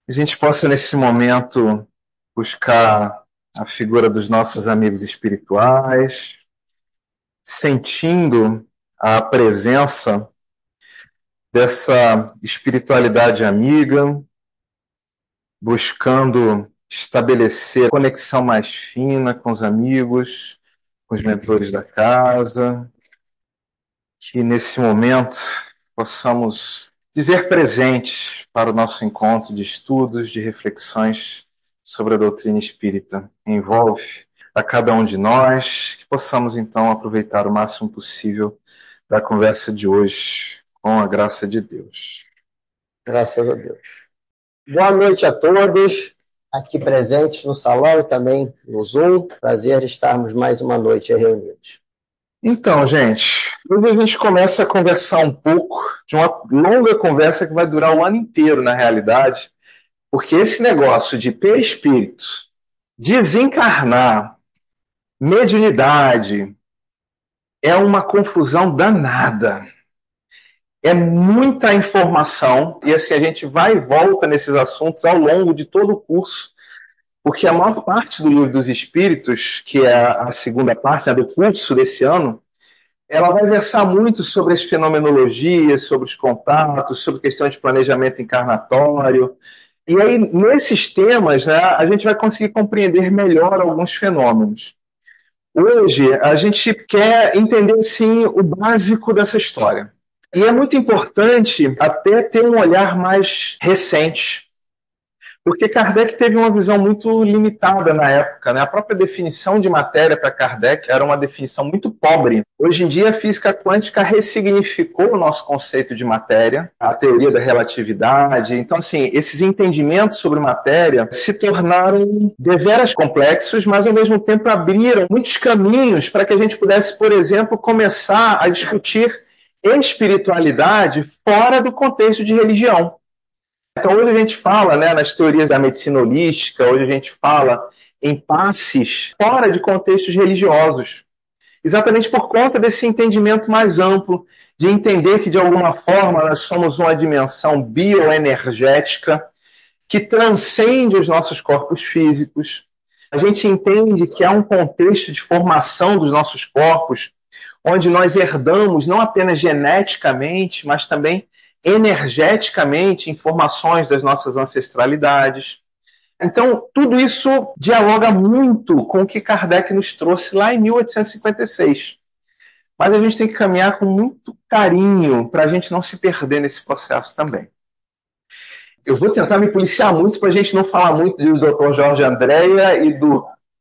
a gente possa, nesse momento, buscar a figura dos nossos amigos espirituais, sentindo a presença dessa espiritualidade amiga, buscando estabelecer conexão mais fina com os amigos, com os mentores da casa, que nesse momento possamos dizer presentes para o nosso encontro de estudos, de reflexões sobre a doutrina espírita. Envolve a cada um de nós, que possamos então aproveitar o máximo possível da conversa de hoje, com a graça de Deus. Graças a Deus. Boa noite a todos, aqui presentes no salão e também no Zoom. Prazer estarmos mais uma noite reunidos. Então, gente, hoje a gente começa a conversar um pouco de uma longa conversa que vai durar o ano inteiro, na realidade, porque esse negócio de perispírito, desencarnar, mediunidade, é uma confusão danada. É muita informação, e assim, a gente vai e volta nesses assuntos ao longo de todo o curso, porque a maior parte do Livro dos Espíritos, que é a segunda parte, do curso desse ano, ela vai versar muito sobre as fenomenologias, sobre os contatos, sobre questão de planejamento encarnatório. E aí, nesses temas, né, a gente vai conseguir compreender melhor alguns fenômenos. Hoje, a gente quer entender, sim, o básico dessa história. E é muito importante até ter um olhar mais recente, porque Kardec teve uma visão muito limitada na época, né? A própria definição de matéria para Kardec era uma definição muito pobre. Hoje em dia, a física quântica ressignificou o nosso conceito de matéria, a teoria da relatividade. Então, assim, esses entendimentos sobre matéria se tornaram deveras complexos, mas, ao mesmo tempo, abriram muitos caminhos para que a gente pudesse, por exemplo, começar a discutir espiritualidade fora do contexto de religião. Então, hoje a gente fala, né, nas teorias da medicina holística, hoje a gente fala em passes fora de contextos religiosos, exatamente por conta desse entendimento mais amplo, de entender que, de alguma forma, nós somos uma dimensão bioenergética que transcende os nossos corpos físicos. A gente entende que há um contexto de formação dos nossos corpos, onde nós herdamos não apenas geneticamente, mas também energeticamente informações das nossas ancestralidades. Então, tudo isso dialoga muito com o que Kardec nos trouxe lá em 1856. Mas a gente tem que caminhar com muito carinho para a gente não se perder nesse processo também. Eu vou tentar me policiar muito para a gente não falar muito do Dr. Jorge Andréa e do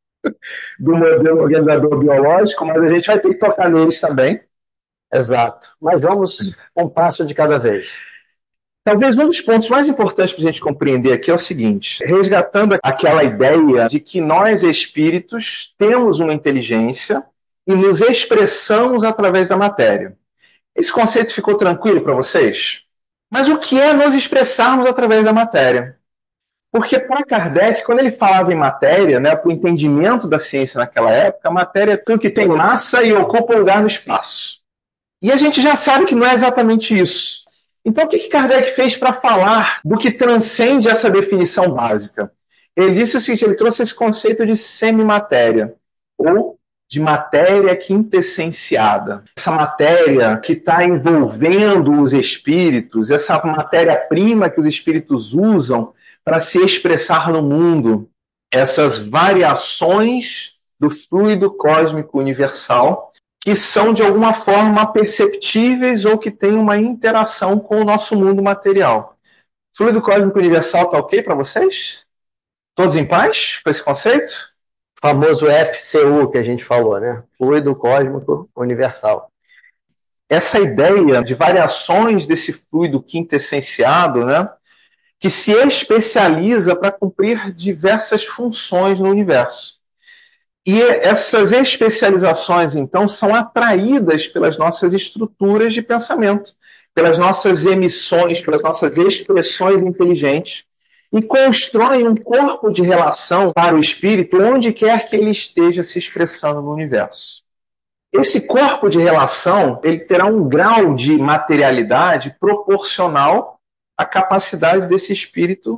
modelo organizador biológico, mas a gente vai ter que tocar neles também. Exato. Mas vamos um passo de cada vez. Talvez um dos pontos mais importantes para a gente compreender aqui é o seguinte, resgatando aquela ideia de que nós, espíritos, temos uma inteligência e nos expressamos através da matéria. Esse conceito ficou tranquilo para vocês? Mas o que é nos expressarmos através da matéria? Porque para Kardec, quando ele falava em matéria, né, para o entendimento da ciência naquela época, a matéria é tudo que tem massa e ocupa lugar no espaço. E a gente já sabe que não é exatamente isso. Então, o que Kardec fez para falar do que transcende essa definição básica? Ele disse o seguinte, ele trouxe esse conceito de semimatéria, ou de matéria quintessenciada. Essa matéria que está envolvendo os espíritos, essa matéria-prima que os espíritos usam para se expressar no mundo, essas variações do fluido cósmico universal, que são de alguma forma perceptíveis ou que têm uma interação com o nosso mundo material. Fluido cósmico universal está ok para vocês? Todos em paz com esse conceito? O famoso FCU que a gente falou, né? Fluido cósmico universal. Essa ideia de variações desse fluido quintessenciado, né, que se especializa para cumprir diversas funções no universo. E essas especializações, então, são atraídas pelas nossas estruturas de pensamento, pelas nossas emissões, pelas nossas expressões inteligentes, e constroem um corpo de relação para o espírito onde quer que ele esteja se expressando no universo. Esse corpo de relação ele terá um grau de materialidade proporcional à capacidade desse espírito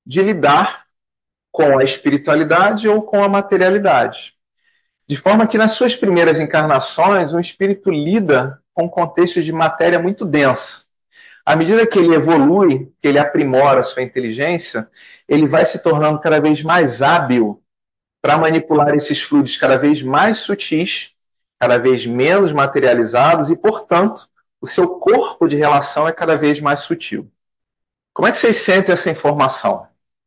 de lidar com a espiritualidade ou com a materialidade. De forma que, nas suas primeiras encarnações, o espírito lida com contextos de matéria muito densa. À medida que ele evolui, que ele aprimora a sua inteligência, ele vai se tornando cada vez mais hábil para manipular esses fluidos cada vez mais sutis, cada vez menos materializados e, portanto, o seu corpo de relação é cada vez mais sutil. Como é que vocês sentem essa informação?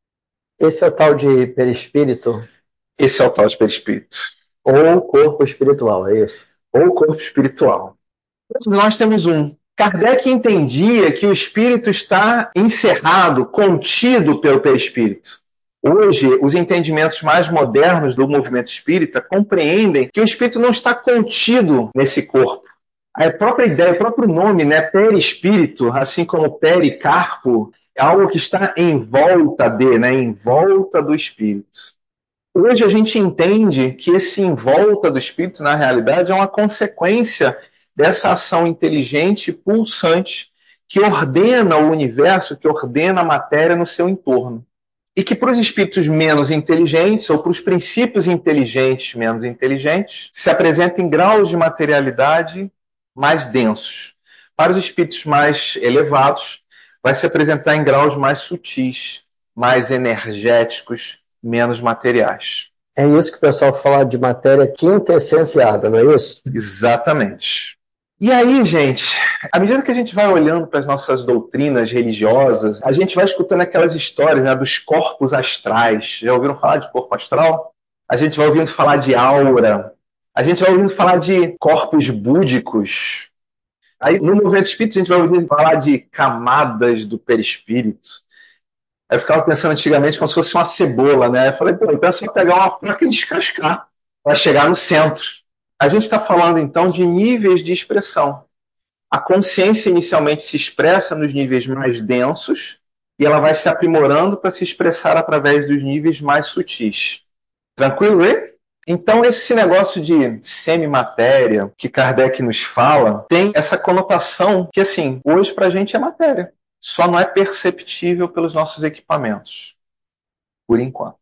Esse é o tal de perispírito? Esse é o tal de perispírito. Ou corpo espiritual, é isso? Ou corpo espiritual. Nós temos um. Kardec entendia que o espírito está encerrado, contido pelo perispírito. Hoje, os entendimentos mais modernos do movimento espírita compreendem que o espírito não está contido nesse corpo. A própria ideia, o próprio nome, né, perispírito, assim como pericarpo, é algo que está em volta de, né, em volta do espírito. Hoje a gente entende que esse em volta do espírito, na realidade, é uma consequência dessa ação inteligente e pulsante que ordena o universo, que ordena a matéria no seu entorno. E que para os espíritos menos inteligentes, ou para os princípios inteligentes menos inteligentes, se apresenta em graus de materialidade mais densos. Para os espíritos mais elevados, vai se apresentar em graus mais sutis, mais energéticos, menos materiais. É isso que o pessoal fala de matéria quintessenciada, não é isso? Exatamente. E aí, gente, à medida que a gente vai olhando para as nossas doutrinas religiosas, a gente vai escutando aquelas histórias, né, dos corpos astrais. Já ouviram falar de corpo astral? A gente vai ouvindo falar de aura. A gente vai ouvindo falar de corpos búdicos. Aí, no movimento espírita, a gente vai ouvindo falar de camadas do perispírito. Aí eu ficava pensando antigamente como se fosse uma cebola, né? Eu falei, pô, então é só pegar uma faca e descascar para chegar no centro. A gente está falando, então, de níveis de expressão. A consciência inicialmente se expressa nos níveis mais densos e ela vai se aprimorando para se expressar através dos níveis mais sutis. Tranquilo, hein? Então, esse negócio de semimatéria que Kardec nos fala tem essa conotação que, assim, hoje para a gente é matéria. Só não é perceptível pelos nossos equipamentos. Por enquanto.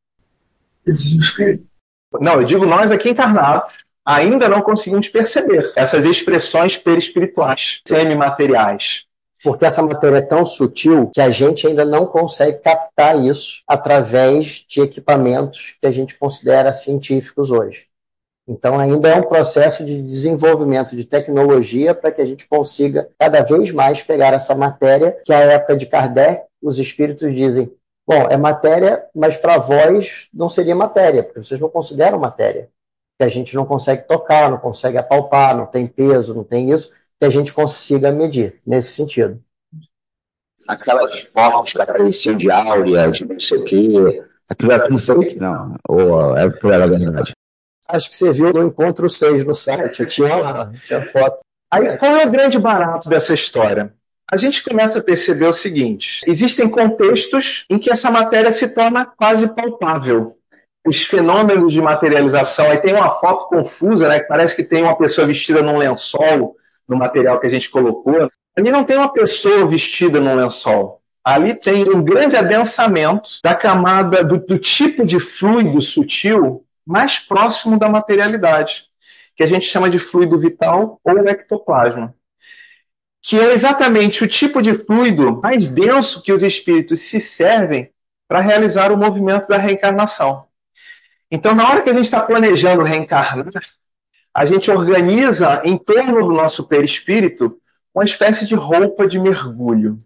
Não, eu digo nós aqui encarnados, ainda não conseguimos perceber essas expressões perispirituais, semimateriais. Porque essa matéria é tão sutil que a gente ainda não consegue captar isso através de equipamentos que a gente considera científicos hoje. Então, ainda é um processo de desenvolvimento de tecnologia para que a gente consiga cada vez mais pegar essa matéria, que à época de Kardec, os espíritos dizem, bom, é matéria, mas para vós não seria matéria, porque vocês não consideram matéria. Que a gente não consegue tocar, não consegue apalpar, não tem peso, não tem isso, que a gente consiga medir, nesse sentido. Aquelas fotos que apareciam de áurea, de não sei o quê, aquilo era tudo fake? Não, ou era verdade? Acho que você viu no Encontro 6 no site, tinha lá, tinha foto. Aí, qual é o grande barato dessa história? A gente começa a perceber o seguinte, existem contextos em que essa matéria se torna quase palpável. Os fenômenos de materialização, aí tem uma foto confusa, né, que parece que tem uma pessoa vestida num lençol, no material que a gente colocou. Ali não tem uma pessoa vestida num lençol. Ali tem um grande adensamento da camada, do tipo de fluido sutil mais próximo da materialidade, que a gente chama de fluido vital ou ectoplasma, que é exatamente o tipo de fluido mais denso que os espíritos se servem para realizar o movimento da reencarnação. Então, na hora que a gente está planejando reencarnar, a gente organiza em torno do nosso perispírito uma espécie de roupa de mergulho,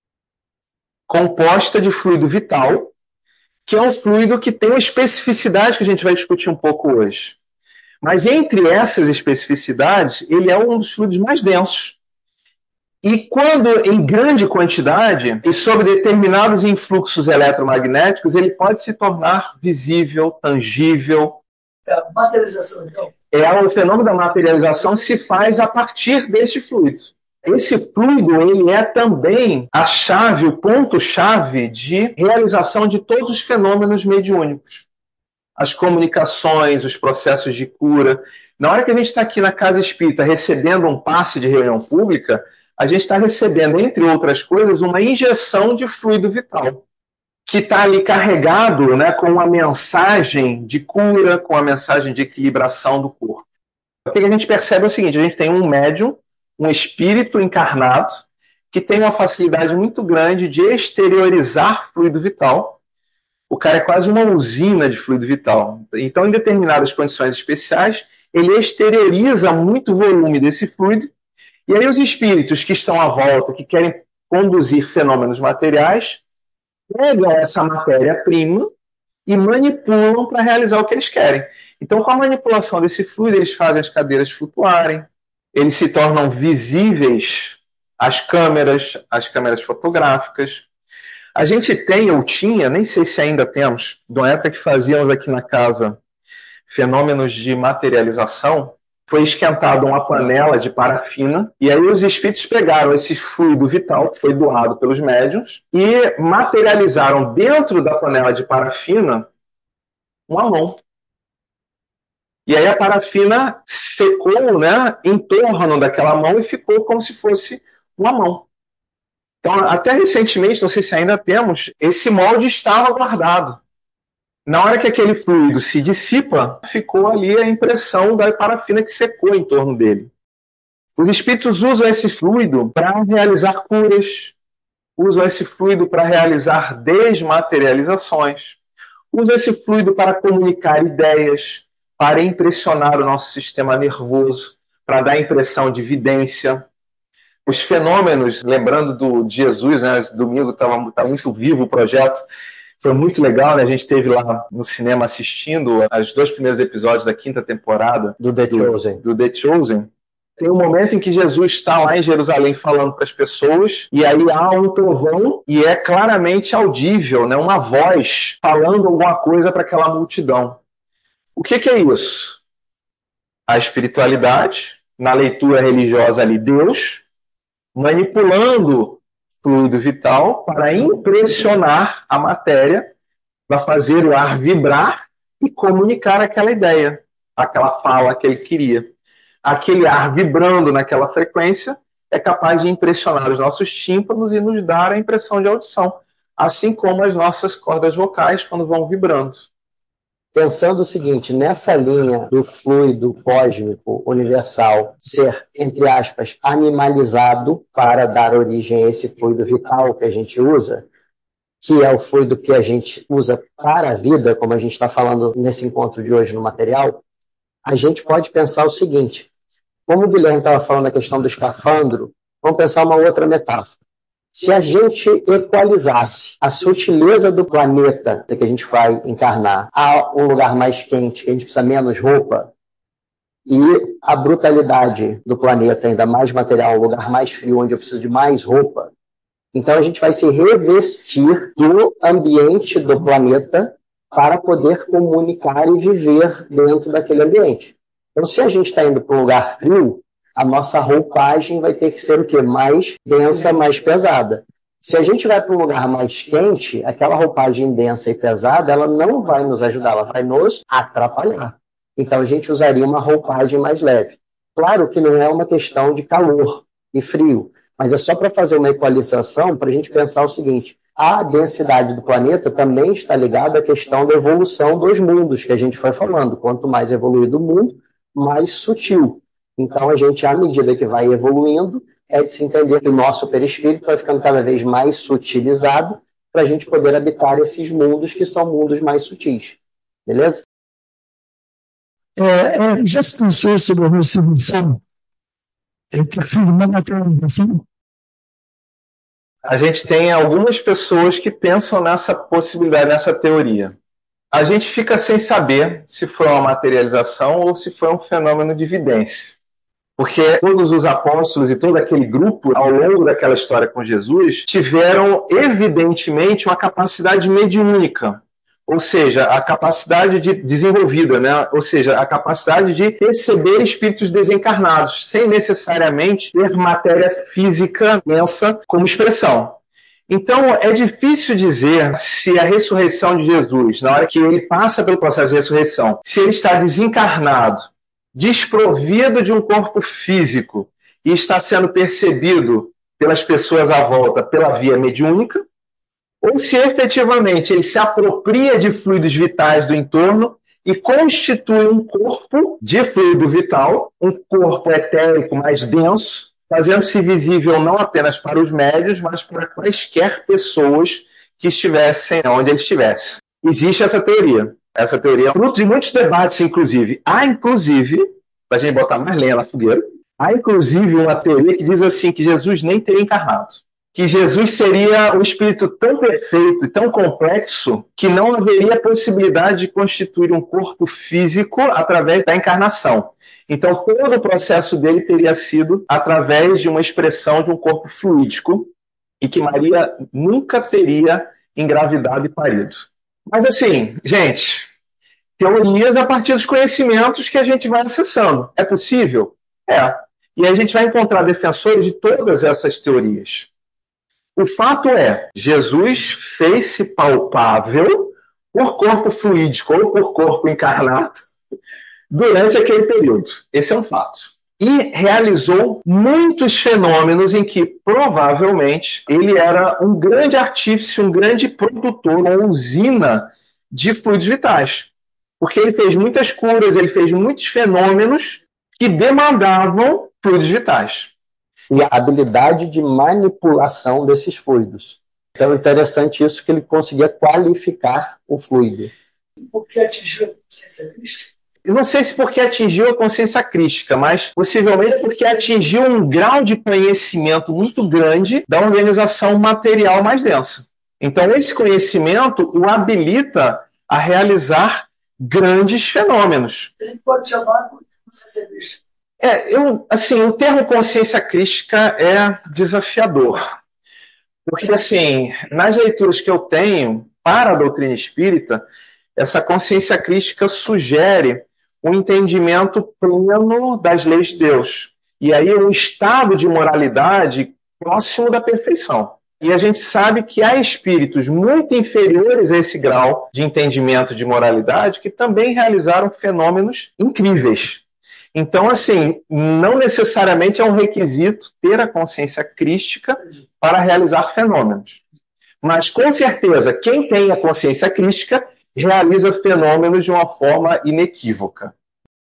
composta de fluido vital, que é um fluido que tem uma especificidade que a gente vai discutir um pouco hoje. Mas entre essas especificidades, ele é um dos fluidos mais densos. E quando em grande quantidade e sob determinados influxos eletromagnéticos, ele pode se tornar visível, tangível. A materialização, então. O fenômeno da materialização se faz a partir deste fluido. Esse fluido, ele é também a chave, o ponto-chave de realização de todos os fenômenos mediúnicos. As comunicações, os processos de cura. Na hora que a gente está aqui na Casa Espírita recebendo um passe de reunião pública, a gente está recebendo, entre outras coisas, uma injeção de fluido vital. que está ali carregado, né, com uma mensagem de cura, com uma mensagem de equilibração do corpo. O que a gente percebe é o seguinte: a gente tem um médium, um espírito encarnado, que tem uma facilidade muito grande de exteriorizar fluido vital. O cara é quase uma usina de fluido vital. Então, em determinadas condições especiais, ele exterioriza muito volume desse fluido, e aí os espíritos que estão à volta, que querem conduzir fenômenos materiais, pegam essa matéria-prima e manipulam para realizar o que eles querem. Então, com a manipulação desse fluido, eles fazem as cadeiras flutuarem, eles se tornam visíveis às câmeras fotográficas. A gente tem, ou tinha, nem sei se ainda temos, de uma época que fazíamos aqui na casa fenômenos de materialização, foi esquentada uma panela de parafina, e aí os espíritos pegaram esse fluido vital, que foi doado pelos médiuns, e materializaram dentro da panela de parafina uma mão. E aí a parafina secou, né, em torno daquela mão e ficou como se fosse uma mão. Então, até recentemente, não sei se ainda temos, esse molde estava guardado. Na hora que aquele fluido se dissipa, ficou ali a impressão da parafina que secou em torno dele. Os espíritos usam esse fluido para realizar curas, usam esse fluido para realizar desmaterializações, usam esse fluido para comunicar ideias, para impressionar o nosso sistema nervoso, para dar a impressão de vidência. Os fenômenos, lembrando de Jesus, né, domingo estava muito vivo o projeto, foi muito legal, né? A gente esteve lá no cinema assistindo os 2 primeiros episódios da 5ª temporada Do The Chosen. Tem um momento em que Jesus está lá em Jerusalém falando para as pessoas, e aí há um trovão e é claramente audível, né? Uma voz falando alguma coisa para aquela multidão. O que é isso? A espiritualidade, na leitura religiosa ali, Deus manipulando fluido vital para impressionar a matéria, para fazer o ar vibrar e comunicar aquela ideia, aquela fala que ele queria. Aquele ar vibrando naquela frequência é capaz de impressionar os nossos tímpanos e nos dar a impressão de audição, assim como as nossas cordas vocais quando vão vibrando. Pensando o seguinte, nessa linha do fluido cósmico universal ser, entre aspas, animalizado para dar origem a esse fluido vital que a gente usa, que é o fluido que a gente usa para a vida, como a gente está falando nesse encontro de hoje no material, a gente pode pensar o seguinte: como o Guilherme estava falando da questão do escafandro, vamos pensar uma outra metáfora. Se a gente equalizasse a sutileza do planeta que a gente vai encarnar a um lugar mais quente, que a gente precisa menos roupa, e a brutalidade do planeta, ainda mais material, um lugar mais frio, onde eu preciso de mais roupa, então a gente vai se revestir do ambiente do planeta para poder comunicar e viver dentro daquele ambiente. Então, se a gente está indo para um lugar frio, a nossa roupagem vai ter que ser o quê? Mais densa, mais pesada. Se a gente vai para um lugar mais quente, aquela roupagem densa e pesada, ela não vai nos ajudar, ela vai nos atrapalhar. Então, a gente usaria uma roupagem mais leve. Claro que não é uma questão de calor e frio, mas é só para fazer uma equalização, para a gente pensar o seguinte: a densidade do planeta também está ligada à questão da evolução dos mundos, que a gente foi falando. Quanto mais evoluído o mundo, mais sutil. Então, a gente, à medida que vai evoluindo, é de se entender que o nosso perispírito vai ficando cada vez mais sutilizado para a gente poder habitar esses mundos que são mundos mais sutis. Beleza? Já se pensou sobre a ressurreição? Ter sido uma materialização? A gente tem algumas pessoas que pensam nessa possibilidade, nessa teoria. A gente fica sem saber se foi uma materialização ou se foi um fenômeno de vidência. Porque todos os apóstolos e todo aquele grupo, ao longo daquela história com Jesus, tiveram, evidentemente, uma capacidade mediúnica. Ou seja, a capacidade desenvolvida, né? Ou seja, a capacidade de receber espíritos desencarnados, sem necessariamente ter matéria física densa como expressão. Então, é difícil dizer se a ressurreição de Jesus, na hora que ele passa pelo processo de ressurreição, se ele está desencarnado, desprovido de um corpo físico e está sendo percebido pelas pessoas à volta pela via mediúnica, ou se efetivamente ele se apropria de fluidos vitais do entorno e constitui um corpo de fluido vital, um corpo etérico mais denso, fazendo-se visível não apenas para os médios, mas para quaisquer pessoas que estivessem onde ele estivesse. Existe essa teoria. Essa teoria é fruto de muitos debates, inclusive. Há, inclusive, para a gente botar mais lenha na fogueira, há, inclusive, uma teoria que diz assim, que Jesus nem teria encarnado. Que Jesus seria um espírito tão perfeito e tão complexo que não haveria possibilidade de constituir um corpo físico através da encarnação. Então, todo o processo dele teria sido através de uma expressão de um corpo fluídico e que Maria nunca teria engravidado e parido. Mas assim, gente, teorias a partir dos conhecimentos que a gente vai acessando. É possível? É. E aí a gente vai encontrar defensores de todas essas teorias. O fato é, Jesus fez-se palpável por corpo fluídico ou por corpo encarnado durante aquele período. Esse é um fato. E realizou muitos fenômenos em que, provavelmente, ele era um grande artífice, um grande produtor, uma usina de fluidos vitais. Porque ele fez muitas curas, ele fez muitos fenômenos que demandavam fluidos vitais. E a habilidade de manipulação desses fluidos. Então é interessante isso, que ele conseguia qualificar o fluido. Por que atingiu a consciência crística? Eu não sei se porque atingiu a consciência crística, mas possivelmente porque atingiu um grau de conhecimento muito grande da organização material mais densa. Então esse conhecimento o habilita a realizar grandes fenômenos. Ele pode chamar de consciência crística. O termo consciência crística é desafiador. Porque, assim, nas leituras que eu tenho para a doutrina espírita, essa consciência crística sugere um entendimento pleno das leis de Deus. E aí um estado de moralidade próximo da perfeição. E a gente sabe que há espíritos muito inferiores a esse grau de entendimento de moralidade que também realizaram fenômenos incríveis. Então, assim, não necessariamente é um requisito ter a consciência crística para realizar fenômenos. Mas, com certeza, quem tem a consciência crística realiza fenômenos de uma forma inequívoca.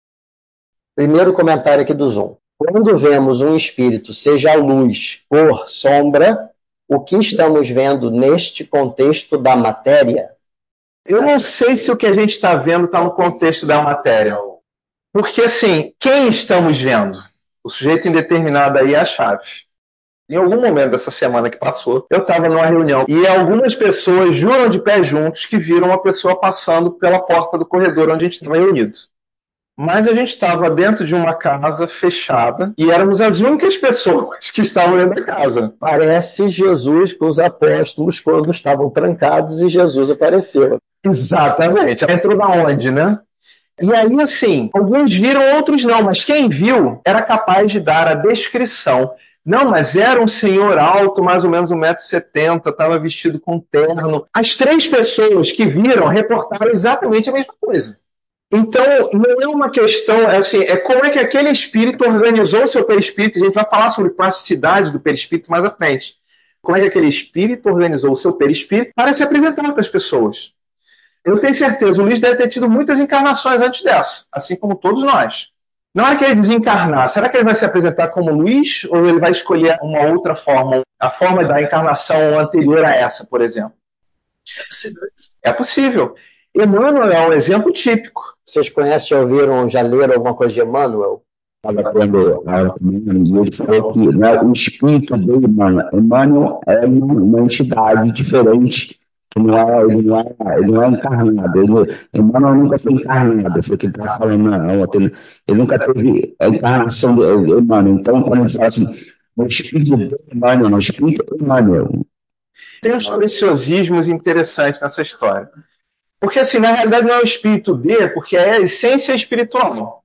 Primeiro comentário aqui do Zoom. Quando vemos um espírito, seja luz, cor, sombra, o que estamos vendo neste contexto da matéria? Eu não sei se o que a gente está vendo está no contexto da matéria. Porque, assim, quem estamos vendo? O sujeito indeterminado aí é a chave. Em algum momento dessa semana que passou, eu estava numa reunião e algumas pessoas juram de pé juntos que viram uma pessoa passando pela porta do corredor onde a gente estava reunido. Mas a gente estava dentro de uma casa fechada e éramos as únicas pessoas que estavam dentro da casa. Parece Jesus com os apóstolos quando estavam trancados e Jesus apareceu. Exatamente. Entrou da onde, né? E aí, assim, alguns viram, outros não, mas quem viu era capaz de dar a descrição. Não, mas era um senhor alto, mais ou menos 1,70 m, estava vestido com terno. As 3 pessoas que viram reportaram exatamente a mesma coisa. Então, não é uma questão, assim, é como é que aquele espírito organizou o seu perispírito. A gente vai falar sobre plasticidade do perispírito mais à frente. Como é que aquele espírito organizou o seu perispírito para se apresentar para as pessoas. Eu tenho certeza, o Luiz deve ter tido muitas encarnações antes dessa, assim como todos nós. Na hora que ele desencarnar, será que ele vai se apresentar como Luiz ou ele vai escolher uma outra forma, a forma da encarnação anterior a essa, por exemplo? É possível isso. É possível. Emmanuel é um exemplo típico. Vocês conhecem, já ouviram, já leram alguma coisa de Emmanuel? Ele falou que o espírito de Emmanuel é uma entidade diferente. Que ele não é encarnado. Emmanuel nunca foi encarnado. Foi o que ele estava falando ontem. Ele nunca teve a encarnação de Emmanuel. Então, quando ele fala assim, o espírito de Emmanuel, o espírito de Emmanuel. Tem uns preciosismos interessantes nessa história. Porque, assim, na realidade não é o espírito de, porque é a essência espiritual.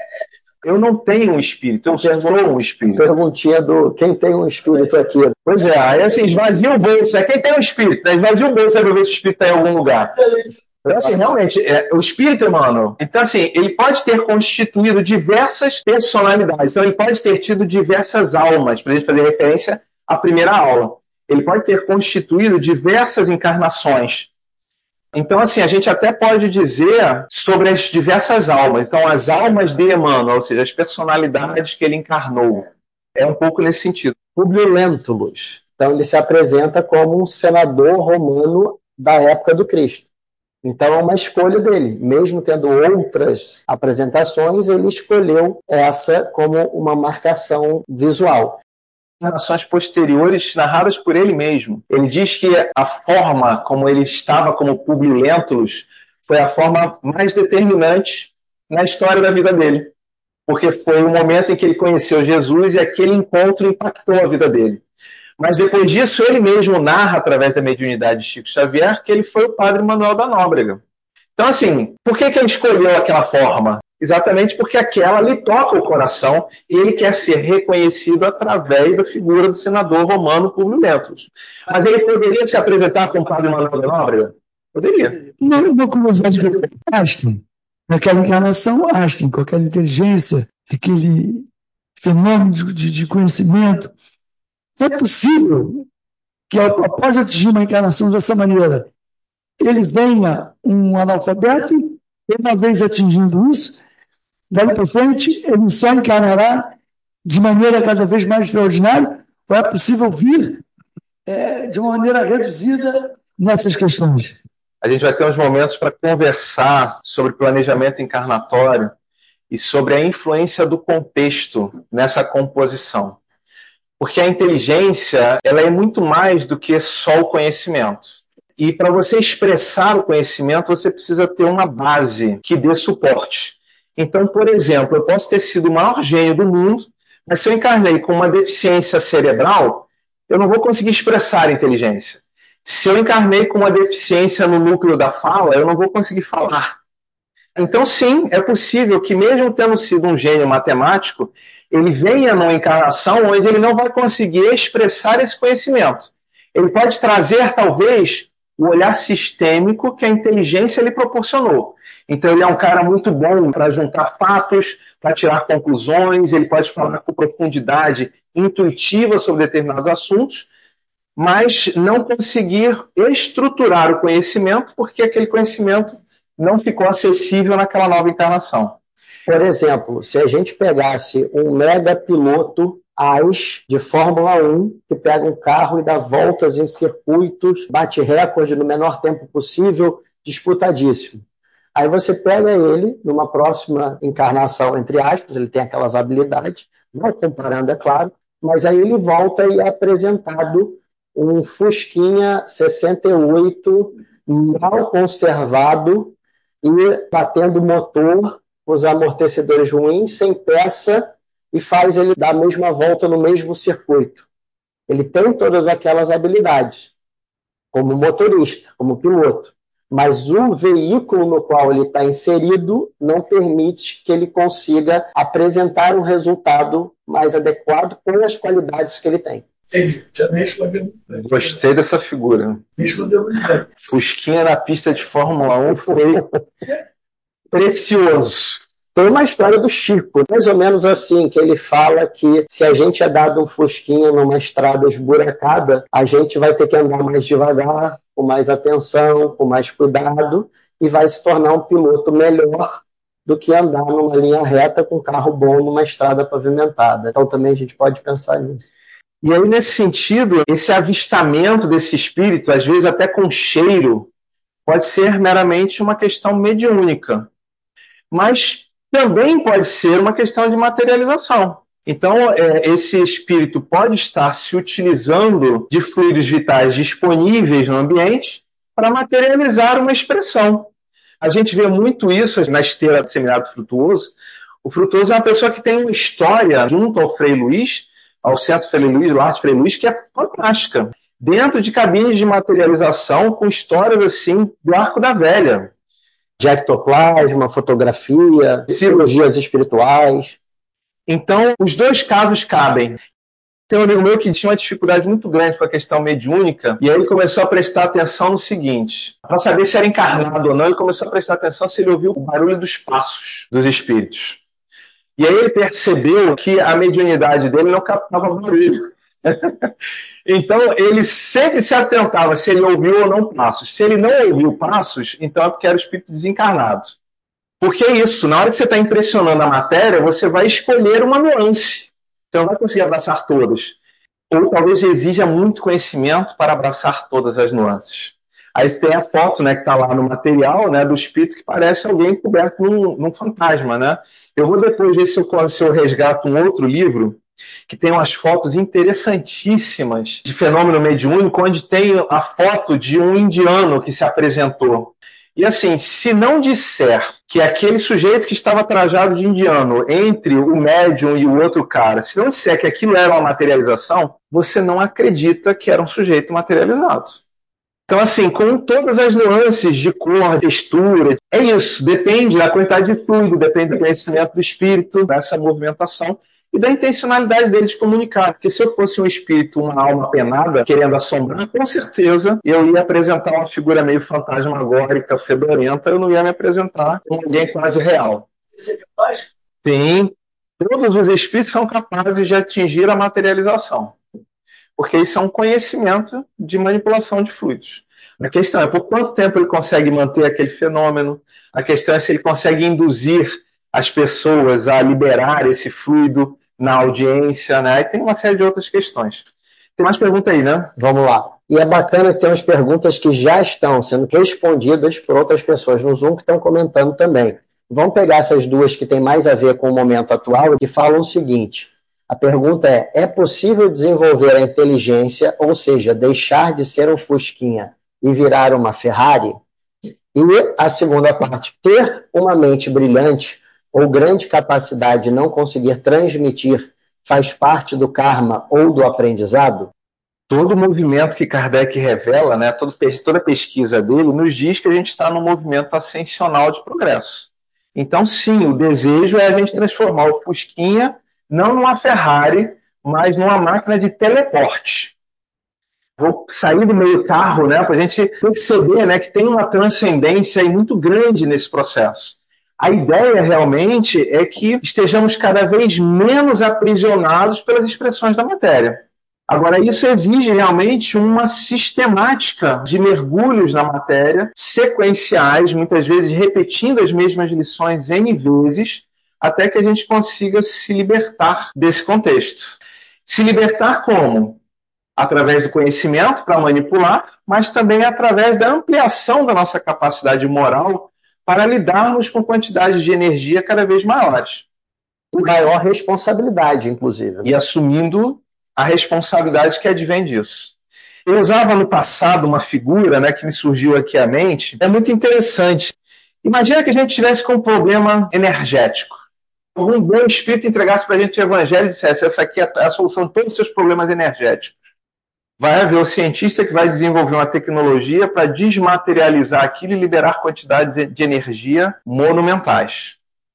Eu não tenho um espírito, eu sou um espírito. Perguntinha do quem tem um espírito aqui. Pois é, aí assim, esvazia o bolso. Quem tem um espírito, né? Esvazia o bolso para ver se o espírito está em algum lugar. Então, assim, realmente, o espírito, Emmanuel, então, assim, ele pode ter constituído diversas personalidades. Então, ele pode ter tido diversas almas, para a gente fazer referência à primeira aula. ele pode ter constituído diversas encarnações. Então, assim, a gente até pode dizer sobre as diversas almas. Então, as almas de Emmanuel, ou seja, as personalidades que ele encarnou. É um pouco nesse sentido. Publio Lentulus. Então, ele se apresenta como um senador romano da época do Cristo. Então, é uma escolha dele. Mesmo tendo outras apresentações, ele escolheu essa como uma marcação visual. Narrações posteriores narradas por ele mesmo. Ele diz que a forma como ele estava como Publio Lentulus foi a forma mais determinante na história da vida dele. Porque foi o momento em que ele conheceu Jesus e aquele encontro impactou a vida dele. Mas depois disso, ele mesmo narra, através da mediunidade de Chico Xavier, que ele foi o padre Manuel da Nóbrega. Então, assim, por que ele escolheu aquela forma? Exatamente porque aquela lhe toca o coração e ele quer ser reconhecido através da figura do senador romano Publio Lentulus. Mas ele poderia se apresentar como padre Manuel da Nóbrega? Poderia. Uma curiosidade que eu tenho, Einstein, naquela encarnação, Einstein, com aquela inteligência, aquele fenômeno de conhecimento, é possível que, após atingir uma encarnação dessa maneira, ele venha um analfabeto, e uma vez atingindo isso, daí para frente, ele só encarnará de maneira cada vez mais extraordinária, ou é possível vir de uma maneira reduzida nessas questões? A gente vai ter uns momentos para conversar sobre planejamento encarnatório e sobre a influência do contexto nessa composição. Porque a inteligência, ela é muito mais do que só o conhecimento. E para você expressar o conhecimento, você precisa ter uma base que dê suporte. Então, por exemplo, eu posso ter sido o maior gênio do mundo, mas se eu encarnei com uma deficiência cerebral, eu não vou conseguir expressar a inteligência. Se eu encarnei com uma deficiência no núcleo da fala, eu não vou conseguir falar. Então, sim, é possível que mesmo tendo sido um gênio matemático, ele venha numa encarnação onde ele não vai conseguir expressar esse conhecimento. Ele pode trazer, talvez, o olhar sistêmico que a inteligência lhe proporcionou. Então, ele é um cara muito bom para juntar fatos, para tirar conclusões, ele pode falar com profundidade intuitiva sobre determinados assuntos, mas não conseguir estruturar o conhecimento porque aquele conhecimento não ficou acessível naquela nova encarnação. Por exemplo, se a gente pegasse um mega piloto AIS de Fórmula 1, que pega um carro e dá voltas em circuitos, bate recorde no menor tempo possível, disputadíssimo. Aí você pega ele, numa próxima encarnação, entre aspas, ele tem aquelas habilidades, não comparando, é claro, mas aí ele volta e é apresentado um Fusquinha 68, mal conservado e batendo motor, os amortecedores ruins, sem peça, e faz ele dar a mesma volta no mesmo circuito. Ele tem todas aquelas habilidades, como motorista, como piloto, mas o veículo no qual ele está inserido não permite que ele consiga apresentar um resultado mais adequado com as qualidades que ele tem. Gostei dessa figura. Fusquinha na pista de Fórmula 1 foi precioso. Tem uma história do Chico, mais ou menos assim, que ele fala que se a gente é dado um Fusquinha numa estrada esburacada, a gente vai ter que andar mais devagar, com mais atenção, com mais cuidado, e vai se tornar um piloto melhor do que andar numa linha reta com carro bom numa estrada pavimentada. Então também a gente pode pensar nisso. E aí, nesse sentido, esse avistamento desse espírito, às vezes até com cheiro, pode ser meramente uma questão mediúnica. Mas também pode ser uma questão de materialização. Então, esse espírito pode estar se utilizando de fluidos vitais disponíveis no ambiente para materializar uma expressão. A gente vê muito isso na esteira do Seminário Frutuoso. O Frutuoso é uma pessoa que tem uma história junto ao Frei Luís, ao Centro Frei Luís, do Arte Frei Luís, que é fantástica. Dentro de cabines de materialização com histórias assim do Arco da Velha. De ectoplasma, fotografia, cirurgias espirituais. Então, os dois casos cabem. Tem um amigo meu que tinha uma dificuldade muito grande com a questão mediúnica, e aí ele começou a prestar atenção no seguinte: para saber se era encarnado ou não, ele começou a prestar atenção se ele ouviu o barulho dos passos dos espíritos. E aí ele percebeu que a mediunidade dele não captava barulho. Então, ele sempre se atentava se ele ouviu ou não passos. Se ele não ouviu passos, então é porque era o espírito desencarnado. Porque é isso, na hora que você está impressionando a matéria, você vai escolher uma nuance. Você não vai conseguir abraçar todas. Ou talvez exija muito conhecimento para abraçar todas as nuances. Aí você tem a foto, né, que está lá no material, né, do espírito que parece alguém coberto num fantasma, né? Eu vou depois ver se eu resgato um outro livro que tem umas fotos interessantíssimas de fenômeno mediúnico, onde tem a foto de um indiano que se apresentou. E assim, se não disser que aquele sujeito que estava trajado de indiano entre o médium e o outro cara, se não disser que aquilo era uma materialização, você não acredita que era um sujeito materializado. Então, assim, com todas as nuances de cor, textura, é isso. Depende da quantidade de fluido, depende do conhecimento do espírito, dessa movimentação e da intencionalidade dele de comunicar. Porque se eu fosse um espírito, uma alma penada, querendo assombrar, com certeza eu ia apresentar uma figura meio fantasmagórica, fedorenta, eu não ia me apresentar como alguém quase real. Você é capaz? Sim, todos os espíritos são capazes de atingir a materialização. Porque isso é um conhecimento de manipulação de fluidos. A questão é por quanto tempo ele consegue manter aquele fenômeno, a questão é se ele consegue induzir as pessoas a liberar esse fluido na audiência, né? E tem uma série de outras questões. Tem mais pergunta aí, né? Vamos lá. E é bacana que tem umas perguntas que já estão sendo respondidas por outras pessoas no Zoom que estão comentando também. Vamos pegar essas duas que têm mais a ver com o momento atual e falam o seguinte. A pergunta é possível desenvolver a inteligência, ou seja, deixar de ser um Fusquinha e virar uma Ferrari? E a segunda parte, ter uma mente brilhante ou grande capacidade de não conseguir transmitir faz parte do karma ou do aprendizado? Todo movimento que Kardec revela, né, toda pesquisa dele, nos diz que a gente está num movimento ascensional de progresso. Então, sim, o desejo é a gente transformar o Fusquinha não numa Ferrari, mas numa máquina de teleporte. Vou sair do meio carro, né, para a gente perceber, né, que tem uma transcendência aí muito grande nesse processo. A ideia realmente é que estejamos cada vez menos aprisionados pelas expressões da matéria. Agora, isso exige realmente uma sistemática de mergulhos na matéria, sequenciais, muitas vezes repetindo as mesmas lições N vezes, até que a gente consiga se libertar desse contexto. Se libertar como? Através do conhecimento para manipular, mas também através da ampliação da nossa capacidade moral para lidarmos com quantidades de energia cada vez maiores. Com maior responsabilidade, inclusive. E assumindo a responsabilidade que advém disso. Eu usava no passado uma figura, né, que me surgiu aqui à mente. É muito interessante. Imagina que a gente tivesse com um problema energético. Algum bom espírito entregasse para a gente o evangelho e dissesse: essa aqui é a solução de todos os seus problemas energéticos. Vai haver o cientista que vai desenvolver uma tecnologia para desmaterializar aquilo e liberar quantidades de energia monumentais.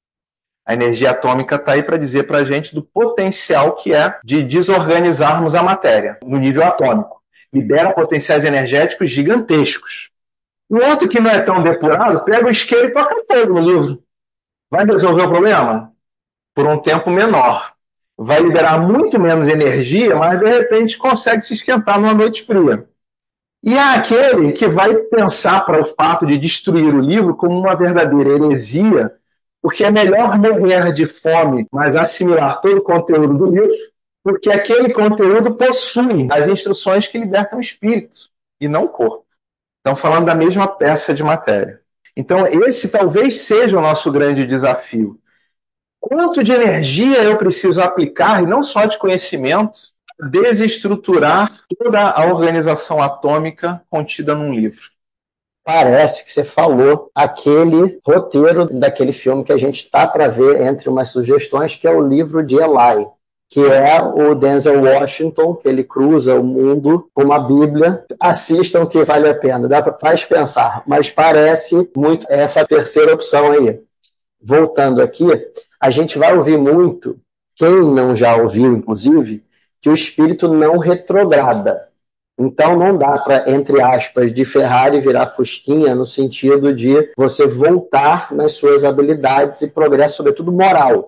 A energia atômica está aí para dizer para a gente do potencial que é de desorganizarmos a matéria no nível atômico. Libera potenciais energéticos gigantescos. O outro que não é tão depurado, pega o isqueiro e toca fogo no livro. Vai resolver o problema? Por um tempo menor. Vai liberar muito menos energia, mas de repente consegue se esquentar numa noite fria. E há aquele que vai pensar para o fato de destruir o livro como uma verdadeira heresia, porque é melhor morrer de fome, mas assimilar todo o conteúdo do livro, porque aquele conteúdo possui as instruções que libertam o espírito, e não o corpo. Estão falando da mesma peça de matéria. Então, esse talvez seja o nosso grande desafio. Quanto de energia eu preciso aplicar, e não só de conhecimento, para desestruturar toda a organização atômica contida num livro? Parece que você falou aquele roteiro daquele filme que a gente está para ver entre umas sugestões, que é o livro de Eli, que é o Denzel Washington, que ele cruza o mundo com uma Bíblia. Assistam, que vale a pena, faz pensar, mas parece muito essa terceira opção aí. Voltando aqui, a gente vai ouvir muito, quem não já ouviu, inclusive, que o espírito não retrograda. Então não dá para, entre aspas, de Ferrari virar Fusquinha, no sentido de você voltar nas suas habilidades e progresso, sobretudo moral.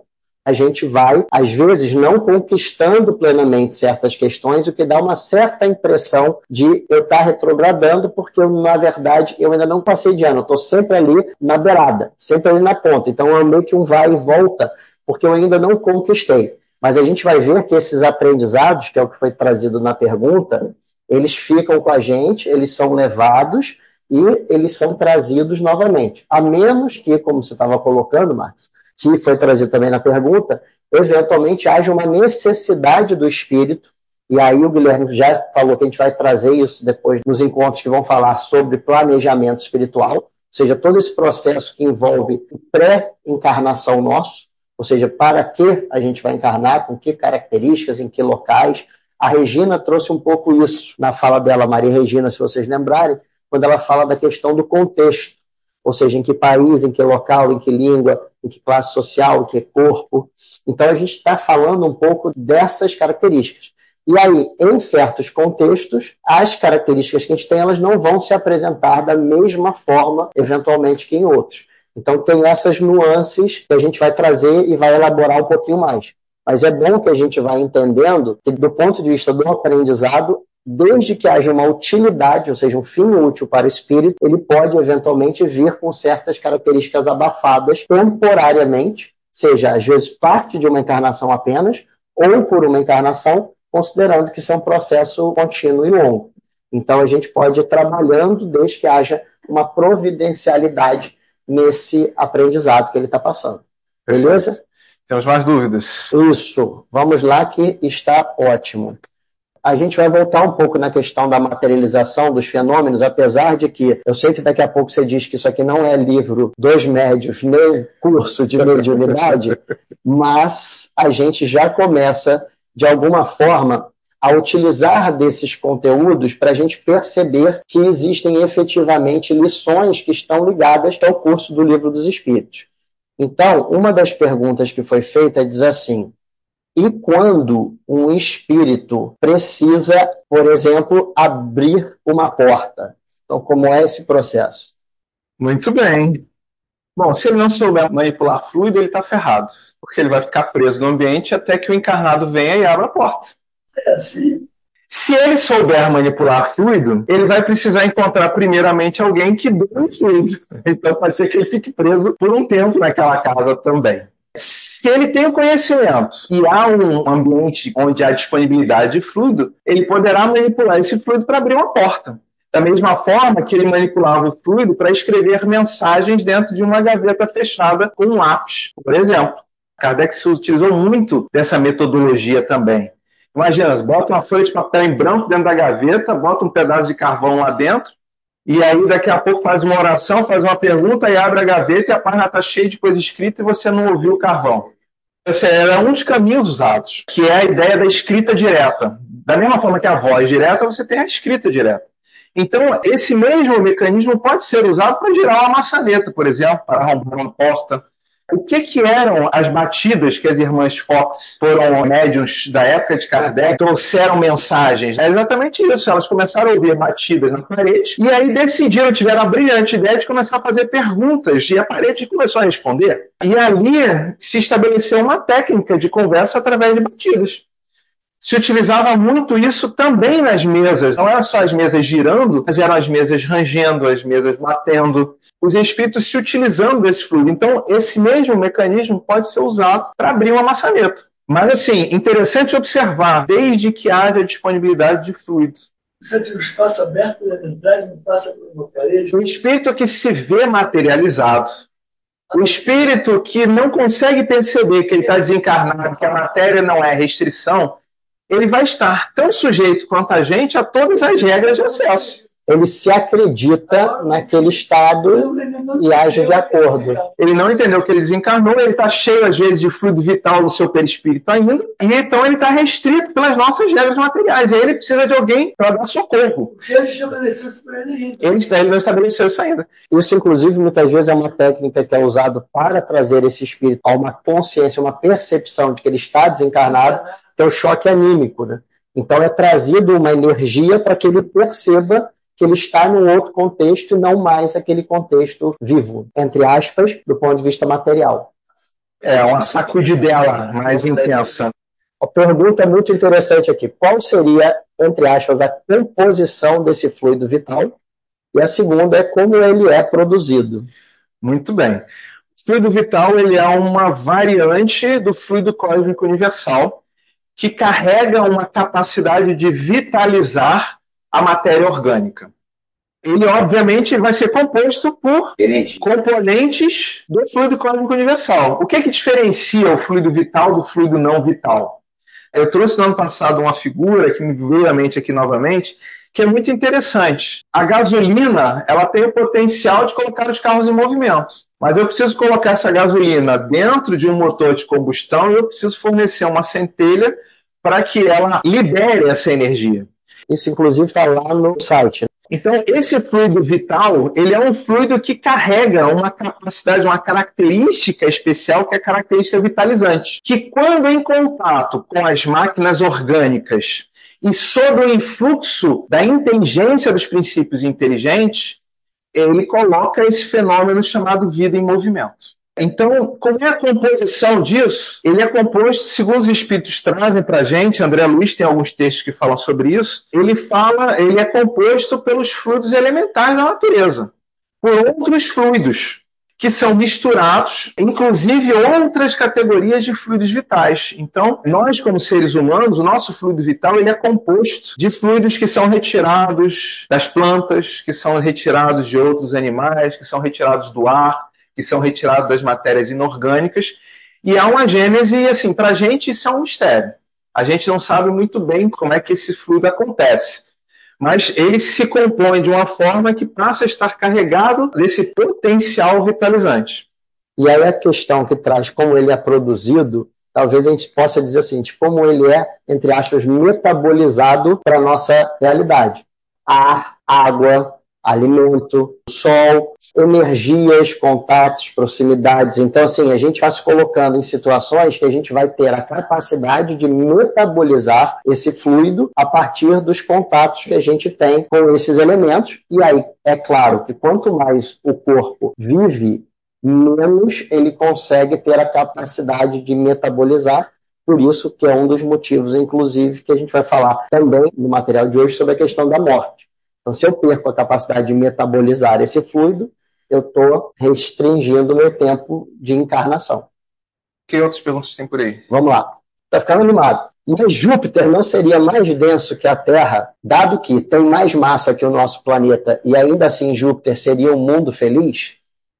a gente vai, às vezes, não conquistando plenamente certas questões, o que dá uma certa impressão de eu estar retrogradando, porque, na verdade, eu ainda não passei de ano, eu estou sempre ali na beirada, sempre ali na ponta. Então, é meio que um vai e volta, porque eu ainda não conquistei. Mas a gente vai ver que esses aprendizados, que é o que foi trazido na pergunta, eles ficam com a gente, eles são levados e eles são trazidos novamente. A menos que, como você estava colocando, Marcos, que foi trazido também na pergunta, eventualmente haja uma necessidade do espírito, e aí o Guilherme já falou que a gente vai trazer isso depois nos encontros que vão falar sobre planejamento espiritual, ou seja, todo esse processo que envolve pré-encarnação nosso, ou seja, para que a gente vai encarnar, com que características, em que locais. A Regina trouxe um pouco isso na fala dela, Maria Regina, se vocês lembrarem, quando ela fala da questão do contexto, ou seja, em que país, em que local, em que língua, em que classe social, em que corpo. Então, a gente está falando um pouco dessas características. E aí, em certos contextos, as características que a gente tem, elas não vão se apresentar da mesma forma, eventualmente, que em outros. Então, tem essas nuances que a gente vai trazer e vai elaborar um pouquinho mais. Mas é bom que a gente vá entendendo que, do ponto de vista do aprendizado, desde que haja uma utilidade, ou seja, um fim útil para o espírito, ele pode eventualmente vir com certas características abafadas temporariamente, seja, às vezes, parte de uma encarnação apenas, ou por uma encarnação, considerando que isso é um processo contínuo e longo. Então, a gente pode ir trabalhando desde que haja uma providencialidade nesse aprendizado que ele está passando. Beleza? Temos mais dúvidas? Isso. Vamos lá, que está ótimo. A gente vai voltar um pouco na questão da materialização dos fenômenos, apesar de que eu sei que daqui a pouco você diz que isso aqui não é livro dos médios, nem curso de mediunidade, mas a gente já começa, de alguma forma, a utilizar desses conteúdos para a gente perceber que existem efetivamente lições que estão ligadas ao curso do Livro dos Espíritos. Então, uma das perguntas que foi feita diz assim: e quando um espírito precisa, por exemplo, abrir uma porta? Então, como é esse processo? Muito bem. Bom, se ele não souber manipular fluido, ele está ferrado. Porque ele vai ficar preso no ambiente até que o encarnado venha e abra a porta. É assim. Se ele souber manipular fluido, ele vai precisar encontrar primeiramente alguém que doe fluido. Então pode ser que ele fique preso por um tempo naquela casa também. Se ele tem o conhecimento e há um ambiente onde há disponibilidade de fluido, ele poderá manipular esse fluido para abrir uma porta. Da mesma forma que ele manipulava o fluido para escrever mensagens dentro de uma gaveta fechada com um lápis, por exemplo. Kardec se utilizou muito dessa metodologia também. Imagina, bota uma folha de papel em branco dentro da gaveta, bota um pedaço de carvão lá dentro, e aí daqui a pouco faz uma oração, faz uma pergunta e abre a gaveta e a página está cheia de coisa escrita e você não ouviu o carvão. Esse era um dos caminhos usados, que é a ideia da escrita direta. Da mesma forma que a voz direta, você tem a escrita direta. Então, esse mesmo mecanismo pode ser usado para girar uma maçaneta, por exemplo, para arrombar uma porta. O que eram as batidas que as irmãs Fox foram médiuns da época de Kardec, trouxeram mensagens? É exatamente isso, elas começaram a ouvir batidas na parede e aí decidiram, tiveram a brilhante ideia de começar a fazer perguntas e a parede começou a responder. E ali se estabeleceu uma técnica de conversa através de batidas. Se utilizava muito isso também nas mesas. Não eram só as mesas girando, mas eram as mesas rangendo, as mesas batendo. Os espíritos se utilizando desse fluido. Então, esse mesmo mecanismo pode ser usado para abrir uma maçaneta. Mas, assim, interessante observar, desde que haja disponibilidade de fluido. Você tem um espaço aberto, na verdade, não passa por uma parede. O espírito que se vê materializado, o espírito que não consegue perceber que ele está desencarnado, que a matéria não é restrição, ele vai estar tão sujeito quanto a gente a todas as regras de acesso. Ele se acredita naquele estado e age de acordo. Ele não entendeu que ele desencarnou, ele está cheio, às vezes, de fluido vital no seu perispírito ainda, e então ele está restrito pelas nossas regras materiais. E aí ele precisa de alguém para dar socorro. Ele estabeleceu isso para ele ainda. Ele não estabeleceu isso ainda. Isso, inclusive, muitas vezes é uma técnica que é usada para trazer esse espírito a uma consciência, uma percepção de que ele está desencarnado, que é o choque anímico, né? Então é trazido uma energia para que ele perceba que ele está num outro contexto e não mais aquele contexto vivo, entre aspas, do ponto de vista material. É uma sacudidela mais intensa. A pergunta muito interessante aqui. Qual seria, entre aspas, a composição desse fluido vital? E a segunda é como ele é produzido. Muito bem. O fluido vital ele é uma variante do fluido cósmico universal que carrega uma capacidade de vitalizar a matéria orgânica. Ele, obviamente, vai ser composto por componentes do fluido cósmico universal. O que é que diferencia o fluido vital do fluido não vital? Eu trouxe no ano passado uma figura que me veio à mente aqui novamente, que é muito interessante. A gasolina, ela tem o potencial de colocar os carros em movimento. Mas eu preciso colocar essa gasolina dentro de um motor de combustão e eu preciso fornecer uma centelha para que ela libere essa energia. Isso, inclusive, está lá no site. Então, esse fluido vital, ele é um fluido que carrega uma capacidade, uma característica especial, que é a característica vitalizante, que quando em contato com as máquinas orgânicas e sob o influxo da inteligência dos princípios inteligentes, ele coloca esse fenômeno chamado vida em movimento. Então, como é a composição disso? Ele é composto, segundo os espíritos trazem para a gente, André Luiz tem alguns textos que falam sobre isso, ele é composto pelos fluidos elementares da natureza, por outros fluidos, que são misturados, inclusive outras categorias de fluidos vitais. Então, nós como seres humanos, o nosso fluido vital ele é composto de fluidos que são retirados das plantas, que são retirados de outros animais, que são retirados do ar, que são retirados das matérias inorgânicas, e há uma gênese, e assim, para a gente isso é um mistério. A gente não sabe muito bem como é que esse fluido acontece, mas ele se compõe de uma forma que passa a estar carregado desse potencial vitalizante. E aí a questão que traz como ele é produzido, talvez a gente possa dizer assim, de como ele é, entre aspas, metabolizado para a nossa realidade. Ar, água, alimento, sol, energias, contatos, proximidades. Então, assim, a gente vai se colocando em situações que a gente vai ter a capacidade de metabolizar esse fluido a partir dos contatos que a gente tem com esses elementos. E aí, é claro que quanto mais o corpo vive, menos ele consegue ter a capacidade de metabolizar. Por isso que é um dos motivos, inclusive, que a gente vai falar também no material de hoje sobre a questão da morte. Então, se eu perco a capacidade de metabolizar esse fluido, eu estou restringindo o meu tempo de encarnação. Que outras perguntas tem por aí? Vamos lá. Está ficando animado. Mas Júpiter não seria mais denso que a Terra, dado que tem mais massa que o nosso planeta, e ainda assim Júpiter seria um mundo feliz?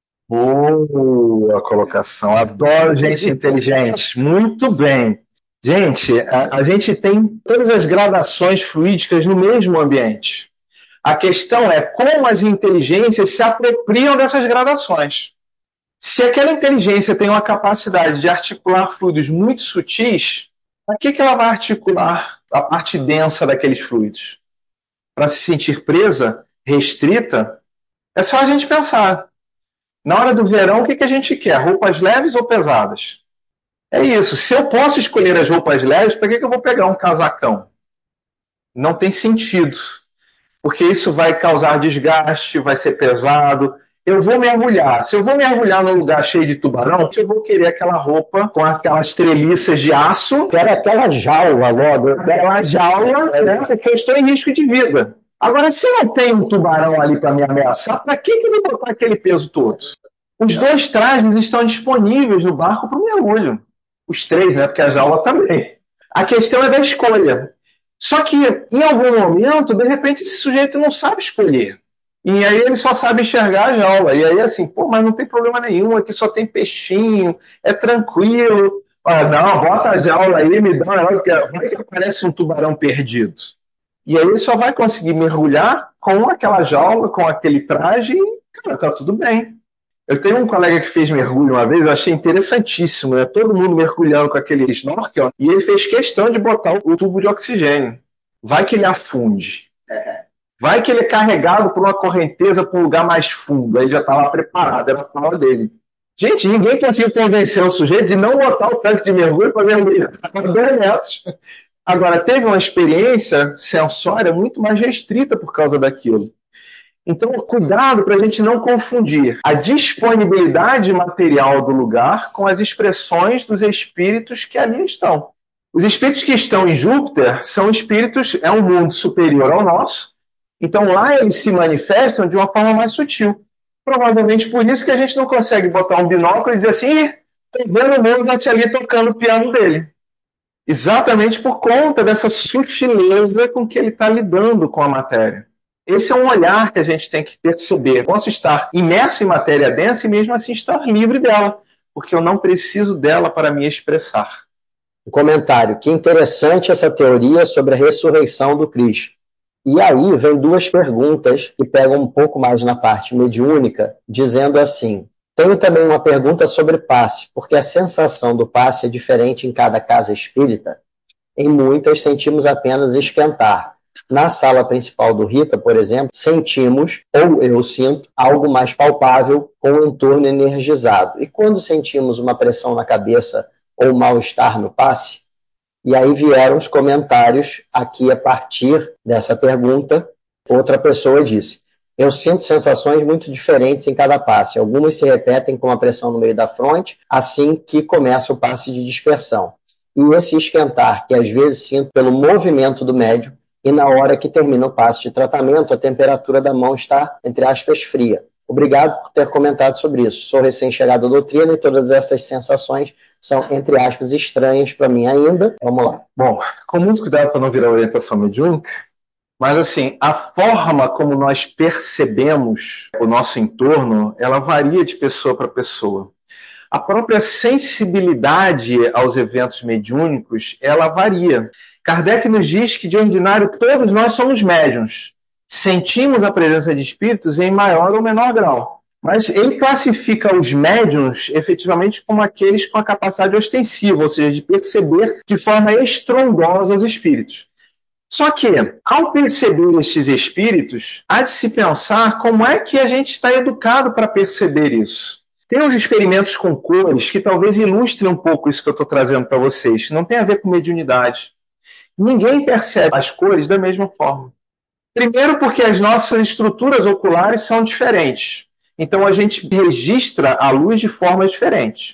Boa colocação. Adoro gente inteligente. Muito bem. Gente, a gente tem todas as gradações fluídicas no mesmo ambiente. A questão é como as inteligências se apropriam dessas gradações. Se aquela inteligência tem uma capacidade de articular fluidos muito sutis, para que ela vai articular a parte densa daqueles fluidos? Para se sentir presa, restrita? É só a gente pensar. Na hora do verão, o que a gente quer? Roupas leves ou pesadas? É isso. Se eu posso escolher as roupas leves, para que eu vou pegar um casacão? Não tem sentido. Porque isso vai causar desgaste, vai ser pesado. Eu vou mergulhar. Se eu vou mergulhar num lugar cheio de tubarão, eu vou querer aquela roupa com aquelas treliças de aço. Quero aquela jaula logo. Aquela jaula, né? Porque eu estou em risco de vida. Agora, se não tem um tubarão ali para me ameaçar, para que eu vou botar aquele peso todo? Os dois trajes estão disponíveis no barco para o mergulho. Os três, né? Porque a jaula também. A questão é da escolha. Só que, em algum momento, de repente, esse sujeito não sabe escolher. E aí ele só sabe enxergar a jaula. E aí, assim, mas não tem problema nenhum, aqui só tem peixinho, é tranquilo. Não, bota a jaula aí, me dá um negócio que vai que aparece um tubarão perdido. E aí ele só vai conseguir mergulhar com aquela jaula, com aquele traje, e, cara, tá tudo bem. Eu tenho um colega que fez mergulho uma vez, eu achei interessantíssimo, né? Todo mundo mergulhando com aquele snorkel, e ele fez questão de botar o tubo de oxigênio. Vai que ele afunde. Vai que ele é carregado por uma correnteza para um lugar mais fundo. Aí já estava preparado, era a hora dele. Gente, ninguém conseguiu convencer o sujeito de não botar o tanque de mergulho para mergulhar a 2 metros. Agora, teve uma experiência sensória muito mais restrita por causa daquilo. Então, cuidado para a gente não confundir a disponibilidade material do lugar com as expressões dos espíritos que ali estão. Os espíritos que estão em Júpiter são espíritos, é um mundo superior ao nosso, então lá eles se manifestam de uma forma mais sutil. Provavelmente por isso que a gente não consegue botar um binóculo e dizer assim, estou vendo o Mozart ali tocando o piano dele. Exatamente por conta dessa sutileza com que ele está lidando com a matéria. Esse é um olhar que a gente tem que perceber. Eu posso estar imerso em matéria densa e mesmo assim estar livre dela, porque eu não preciso dela para me expressar. Um comentário. Que interessante essa teoria sobre a ressurreição do Cristo. E aí vem duas perguntas que pegam um pouco mais na parte mediúnica, dizendo assim: tenho também uma pergunta sobre passe, porque a sensação do passe é diferente em cada casa espírita. Em muitas sentimos apenas esquentar. Na sala principal do Rita, por exemplo, sentimos, ou eu sinto, algo mais palpável com o entorno energizado. E quando sentimos uma pressão na cabeça ou mal-estar no passe? E aí vieram os comentários aqui a partir dessa pergunta. Outra pessoa disse: eu sinto sensações muito diferentes em cada passe. Algumas se repetem com a pressão no meio da fronte, assim que começa o passe de dispersão. E esse esquentar, que às vezes sinto pelo movimento do médium, e na hora que termina o passe de tratamento, a temperatura da mão está, entre aspas, fria. Obrigado por ter comentado sobre isso. Sou recém-chegado à doutrina e todas essas sensações são, entre aspas, estranhas para mim ainda. Vamos lá. Bom, com muito cuidado para não virar orientação mediúnica, mas assim, a forma como nós percebemos o nosso entorno, ela varia de pessoa para pessoa. A própria sensibilidade aos eventos mediúnicos, ela varia. Kardec nos diz que, de ordinário, todos nós somos médiuns. Sentimos a presença de espíritos em maior ou menor grau. Mas ele classifica os médiuns, efetivamente, como aqueles com a capacidade ostensiva, ou seja, de perceber de forma estrondosa os espíritos. Só que, ao perceber estes espíritos, há de se pensar como é que a gente está educado para perceber isso. Tem uns experimentos com cores que talvez ilustrem um pouco isso que eu estou trazendo para vocês. Não tem a ver com mediunidade. Ninguém percebe as cores da mesma forma. Primeiro porque as nossas estruturas oculares são diferentes. Então a gente registra a luz de forma diferente.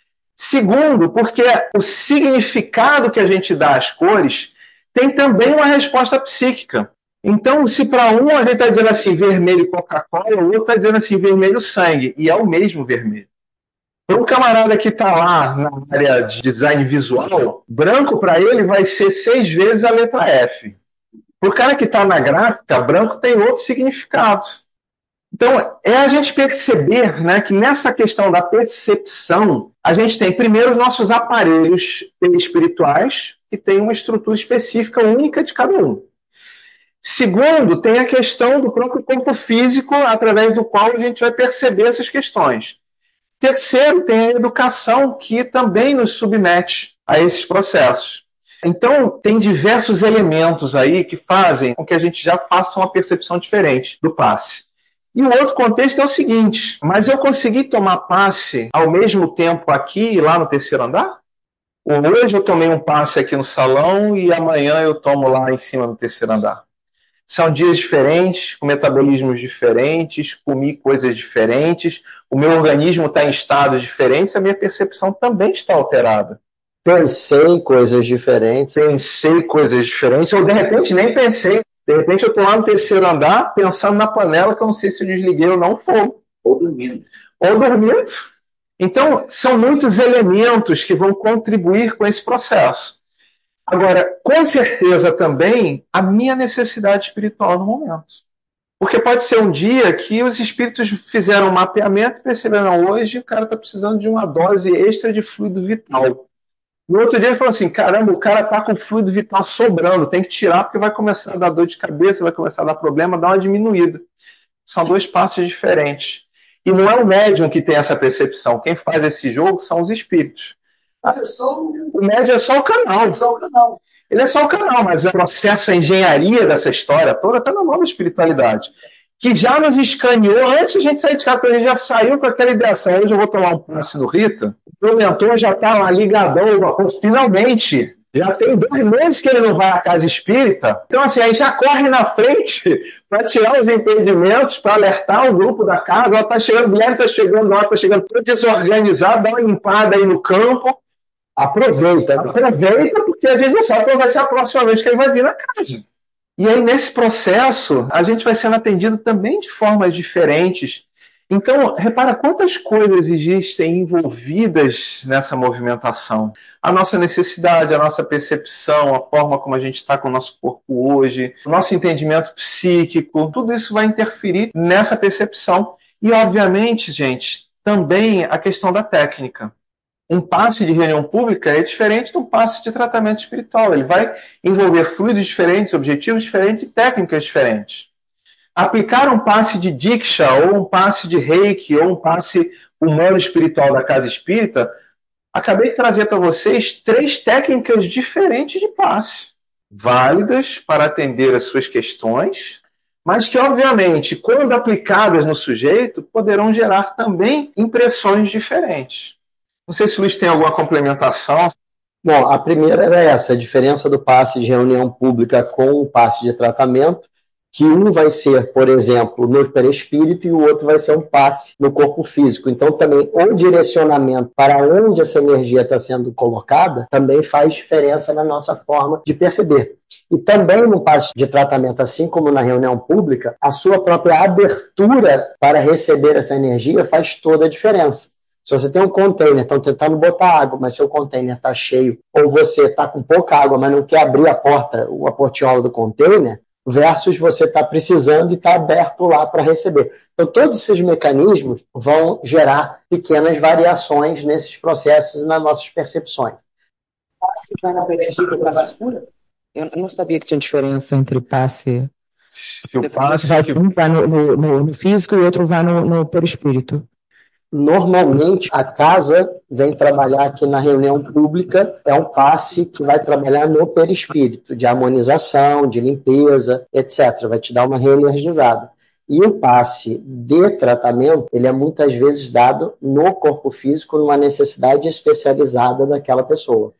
Segundo, porque o significado que a gente dá às cores tem também uma resposta psíquica. Então, se para um a gente está dizendo assim, vermelho Coca-Cola, o outro está dizendo assim, vermelho sangue, e é o mesmo vermelho. Para um camarada que está lá na área de design visual, branco para ele vai ser 6 vezes a letra F. Para o cara que está na gráfica, branco tem outro significado. Então, é a gente perceber, né, que nessa questão da percepção, a gente tem primeiro os nossos aparelhos espirituais, que têm uma estrutura específica única de cada um. Segundo, tem a questão do próprio corpo físico, através do qual a gente vai perceber essas questões. Terceiro, tem a educação, que também nos submete a esses processos. Então, tem diversos elementos aí que fazem com que a gente já faça uma percepção diferente do passe. E o outro contexto é o seguinte: mas eu consegui tomar passe ao mesmo tempo aqui e lá no terceiro andar? Ou hoje eu tomei um passe aqui no salão e amanhã eu tomo lá em cima no terceiro andar? São dias diferentes, com metabolismos diferentes, comi coisas diferentes, o meu organismo está em estados diferentes, a minha percepção também está alterada. Pensei coisas diferentes. Ou de repente nem pensei. De repente eu estou lá no terceiro andar, pensando na panela, que eu não sei se eu desliguei ou não fogo. Ou dormindo. Então, são muitos elementos que vão contribuir com esse processo. Agora, com certeza também, a minha necessidade espiritual no momento. Porque pode ser um dia que os espíritos fizeram um mapeamento e perceberam, hoje o cara está precisando de uma dose extra de fluido vital. No outro dia ele falou assim, caramba, o cara está com fluido vital sobrando, tem que tirar porque vai começar a dar dor de cabeça, vai começar a dar problema, dá uma diminuída. São 2 passos diferentes. E não é o médium que tem essa percepção. Quem faz esse jogo são os espíritos. O médium é só o canal. Ele é só o canal, mas o processo, a engenharia dessa história toda está na mão da espiritualidade. Que já nos escaneou antes de a gente sair de casa, a gente já saiu com aquela ideação. Hoje eu vou tomar um passe no Rita, o meu mentor já está lá ligadão, finalmente. Já tem 2 meses que ele não vai à casa espírita. Então, assim, aí já corre na frente para tirar os impedimentos, para alertar o grupo da casa. Ela está chegando, o Guilherme está chegando, ela está chegando toda desorganizada, dá uma limpada aí no campo. Aproveita, porque a gente não sabe qual vai ser a próxima vez que ele vai vir na casa. E aí, nesse processo, a gente vai sendo atendido também de formas diferentes. Então, repara quantas coisas existem envolvidas nessa movimentação. A nossa necessidade, a nossa percepção, a forma como a gente está com o nosso corpo hoje, o nosso entendimento psíquico, tudo isso vai interferir nessa percepção. E, obviamente, gente, também a questão da técnica. Um passe de reunião pública é diferente de um passe de tratamento espiritual. Ele vai envolver fluidos diferentes, objetivos diferentes e técnicas diferentes. Aplicar um passe de Diksha, ou um passe de Reiki, ou um passe humano espiritual da casa espírita, acabei de trazer para vocês 3 técnicas diferentes de passe, válidas para atender as suas questões, mas que, obviamente, quando aplicadas no sujeito, poderão gerar também impressões diferentes. Não sei se o Luiz tem alguma complementação. Bom, a primeira era essa, a diferença do passe de reunião pública com o passe de tratamento, que um vai ser, por exemplo, no perispírito e o outro vai ser um passe no corpo físico. Então, também o direcionamento para onde essa energia está sendo colocada também faz diferença na nossa forma de perceber. E também no passe de tratamento, assim como na reunião pública, a sua própria abertura para receber essa energia faz toda a diferença. Se você tem um container, estão tentando botar água, mas seu container está cheio, ou você está com pouca água, mas não quer abrir a portiola do container, versus você está precisando e está aberto lá para receber. Então, todos esses mecanismos vão gerar pequenas variações nesses processos e nas nossas percepções. Passe vai na perispírito e passe pura? Eu não sabia que tinha diferença entre passe. O passe Um vai no físico e o outro vai no perispírito. Normalmente, a casa vem trabalhar aqui na reunião pública, é um passe que vai trabalhar no perispírito, de harmonização, de limpeza, etc. Vai te dar uma reenergizada. E o passe de tratamento, ele é muitas vezes dado no corpo físico, numa necessidade especializada daquela pessoa.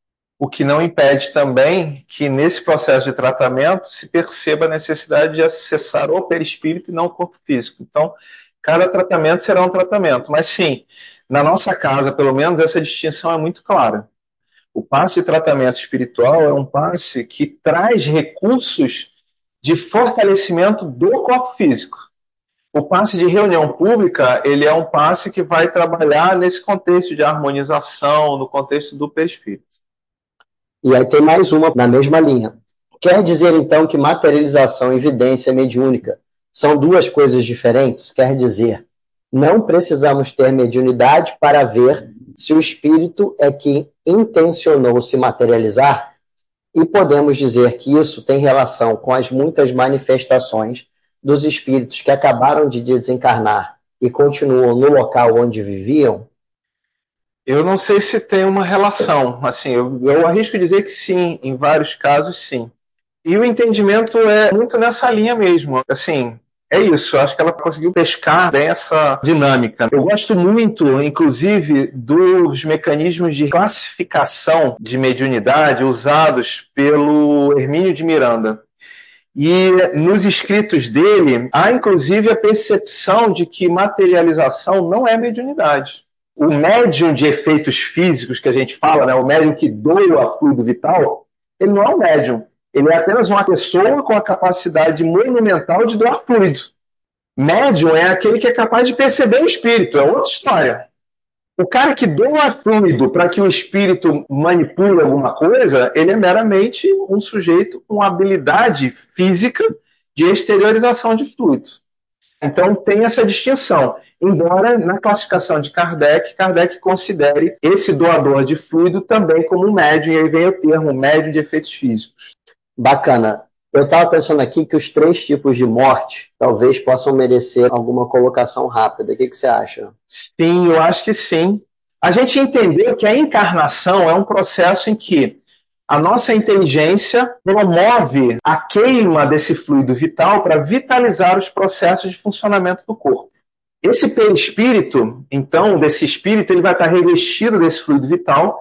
O que não impede também que nesse processo de tratamento se perceba a necessidade de acessar o perispírito e não o corpo físico. Então, cada tratamento será um tratamento. Mas sim, na nossa casa, pelo menos, essa distinção é muito clara. O passe de tratamento espiritual é um passe que traz recursos de fortalecimento do corpo físico. O passe de reunião pública, ele é um passe que vai trabalhar nesse contexto de harmonização, no contexto do perispírito. E aí tem mais uma na mesma linha. Quer dizer, então, que materialização e evidência mediúnica são 2 coisas diferentes? Quer dizer, não precisamos ter mediunidade para ver se o espírito é que intencionou se materializar? E podemos dizer que isso tem relação com as muitas manifestações dos espíritos que acabaram de desencarnar e continuam no local onde viviam? Eu não sei se tem uma relação. Assim, eu arrisco dizer que sim, em vários casos sim. E o entendimento é muito nessa linha mesmo. Assim, é isso, eu acho que ela conseguiu pescar bem essa dinâmica. Eu gosto muito, inclusive, dos mecanismos de classificação de mediunidade usados pelo Hermínio de Miranda. E nos escritos dele, há inclusive a percepção de que materialização não é mediunidade. O médium de efeitos físicos que a gente fala, né, o médium que doa fluido vital, ele não é um médium. Ele é apenas uma pessoa com a capacidade monumental de doar fluido. Médium é aquele que é capaz de perceber o espírito, é outra história. O cara que doa fluido para que o espírito manipule alguma coisa, ele é meramente um sujeito com habilidade física de exteriorização de fluidos. Então tem essa distinção. Embora na classificação de Kardec considere esse doador de fluido também como um médium, e aí vem o termo médium de efeitos físicos. Bacana. Eu estava pensando aqui que os 3 tipos de morte talvez possam merecer alguma colocação rápida. O que você acha? Sim, eu acho que sim. A gente entendeu que a encarnação é um processo em que a nossa inteligência promove a queima desse fluido vital para vitalizar os processos de funcionamento do corpo. Esse perispírito, então, desse espírito, ele vai estar revestido desse fluido vital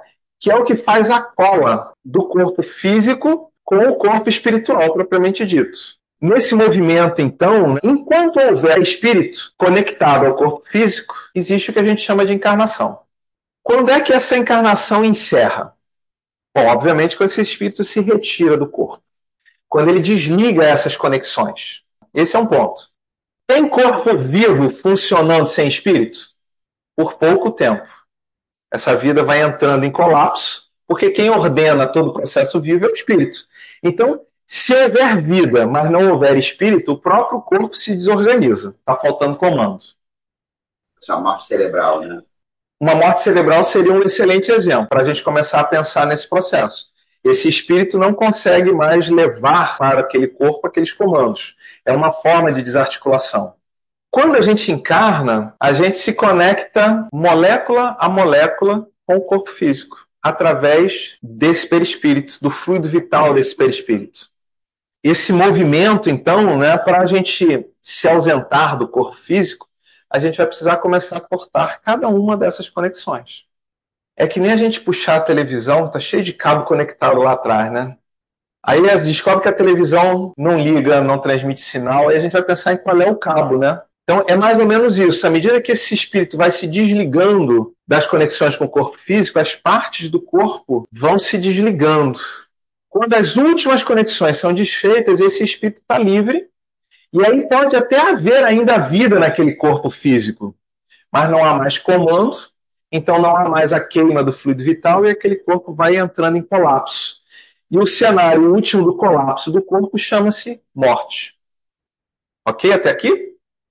que é o que faz a cola do corpo físico com o corpo espiritual propriamente dito. Nesse movimento, então, enquanto houver espírito conectado ao corpo físico, existe o que a gente chama de encarnação. Quando é que essa encarnação encerra? Bom, obviamente, quando esse espírito se retira do corpo. Quando ele desliga essas conexões. Esse é um ponto. Tem corpo vivo funcionando sem espírito? Por pouco tempo. Essa vida vai entrando em colapso, porque quem ordena todo o processo vivo é o espírito. Então, se houver vida, mas não houver espírito, o próprio corpo se desorganiza. Está faltando comando. Isso é uma morte cerebral, né? Uma morte cerebral seria um excelente exemplo para a gente começar a pensar nesse processo. Esse espírito não consegue mais levar para aquele corpo aqueles comandos. É uma forma de desarticulação. Quando a gente encarna, a gente se conecta molécula a molécula com o corpo físico, através desse perispírito, do fluido vital desse perispírito. Esse movimento, então, para a gente se ausentar do corpo físico, a gente vai precisar começar a cortar cada uma dessas conexões. É que nem a gente puxar a televisão, tá cheio de cabo conectado lá atrás, né? Aí descobre que a televisão não liga, não transmite sinal, aí a gente vai pensar em qual é o cabo, né? Então é mais ou menos isso. À medida que esse espírito vai se desligando das conexões com o corpo físico, as partes do corpo vão se desligando. Quando as últimas conexões são desfeitas, esse espírito está livre, e aí pode até haver ainda vida naquele corpo físico, mas não há mais comando, então não há mais a queima do fluido vital e aquele corpo vai entrando em colapso. E o cenário último do colapso do corpo chama-se morte. Ok até aqui?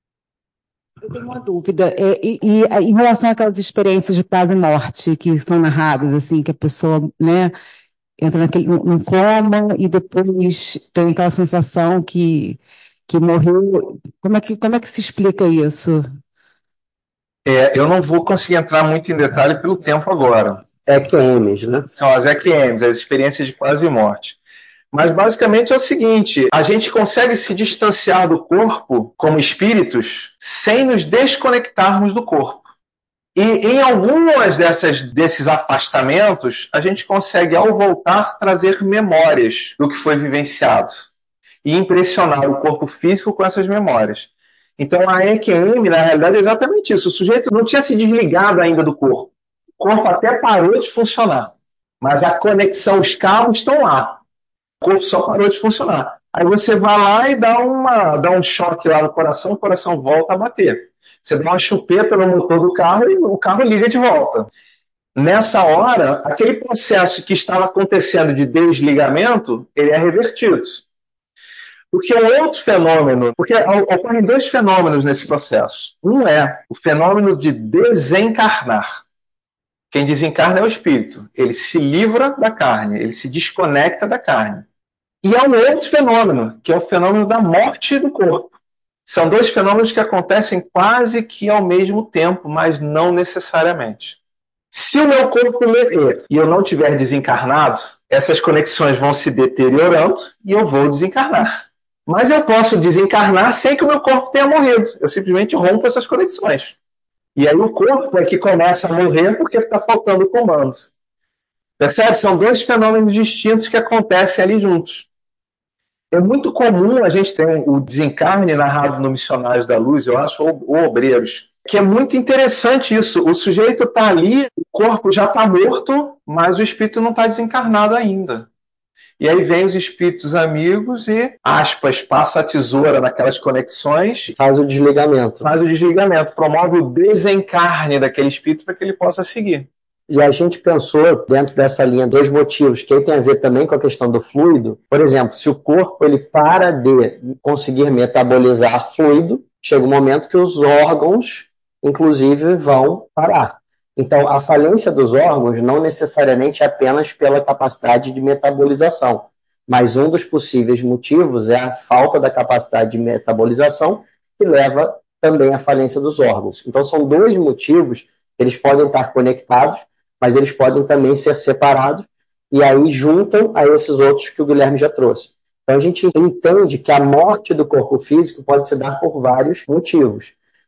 Eu tenho uma dúvida. Em relação àquelas experiências de quase morte que são narradas, assim, que a pessoa, entra num coma e depois tem aquela sensação que morreu. Como é que se explica isso? Eu não vou conseguir entrar muito em detalhe pelo tempo agora. EQMs, né? São as EQMs, as experiências de quase morte. Mas basicamente é o seguinte, a gente consegue se distanciar do corpo como espíritos sem nos desconectarmos do corpo. E em algumas desses afastamentos, a gente consegue, ao voltar, trazer memórias do que foi vivenciado e impressionar o corpo físico com essas memórias. Então a EQM, na realidade, é exatamente isso. O sujeito não tinha se desligado ainda do corpo. O corpo até parou de funcionar, mas a conexão, os cabos estão lá. O corpo só parou de funcionar. Aí você vai lá e dá um choque lá no coração, o coração volta a bater. Você dá uma chupeta no motor do carro e o carro liga de volta. Nessa hora, aquele processo que estava acontecendo de desligamento, ele é revertido. Porque um outro fenômeno, porque ocorrem dois fenômenos nesse processo. Um é o fenômeno de desencarnar. Quem desencarna é o espírito. Ele se livra da carne, ele se desconecta da carne. E há um outro fenômeno, que é o fenômeno da morte do corpo. São dois fenômenos que acontecem quase que ao mesmo tempo, mas não necessariamente. Se o meu corpo morrer e eu não tiver desencarnado, essas conexões vão se deteriorando e eu vou desencarnar. Mas eu posso desencarnar sem que o meu corpo tenha morrido. Eu simplesmente rompo essas conexões. E aí o corpo é que começa a morrer porque está faltando comando. Percebe? São dois fenômenos distintos que acontecem ali juntos. É muito comum a gente ter o desencarne narrado no Missionários da Luz, eu acho, ou Obreiros, que é muito interessante isso. O sujeito está ali, o corpo já está morto, mas o espírito não está desencarnado ainda. E aí vem os espíritos amigos e, aspas, passa a tesoura naquelas conexões. Faz o desligamento. Promove o desencarne daquele espírito para que ele possa seguir. E a gente pensou, dentro dessa linha, dois motivos, que aí tem a ver também com a questão do fluido. Por exemplo, se o corpo ele para de conseguir metabolizar fluido, chega um momento que os órgãos, inclusive, vão parar. Então, a falência dos órgãos não necessariamente é apenas pela capacidade de metabolização, mas um dos possíveis motivos é a falta da capacidade de metabolização, que leva também à falência dos órgãos. Então, são dois motivos, eles podem estar conectados, mas eles podem também ser separados, e aí juntam a esses outros que o Guilherme já trouxe. Então, a gente entende que a morte do corpo físico pode se dar por vários motivos.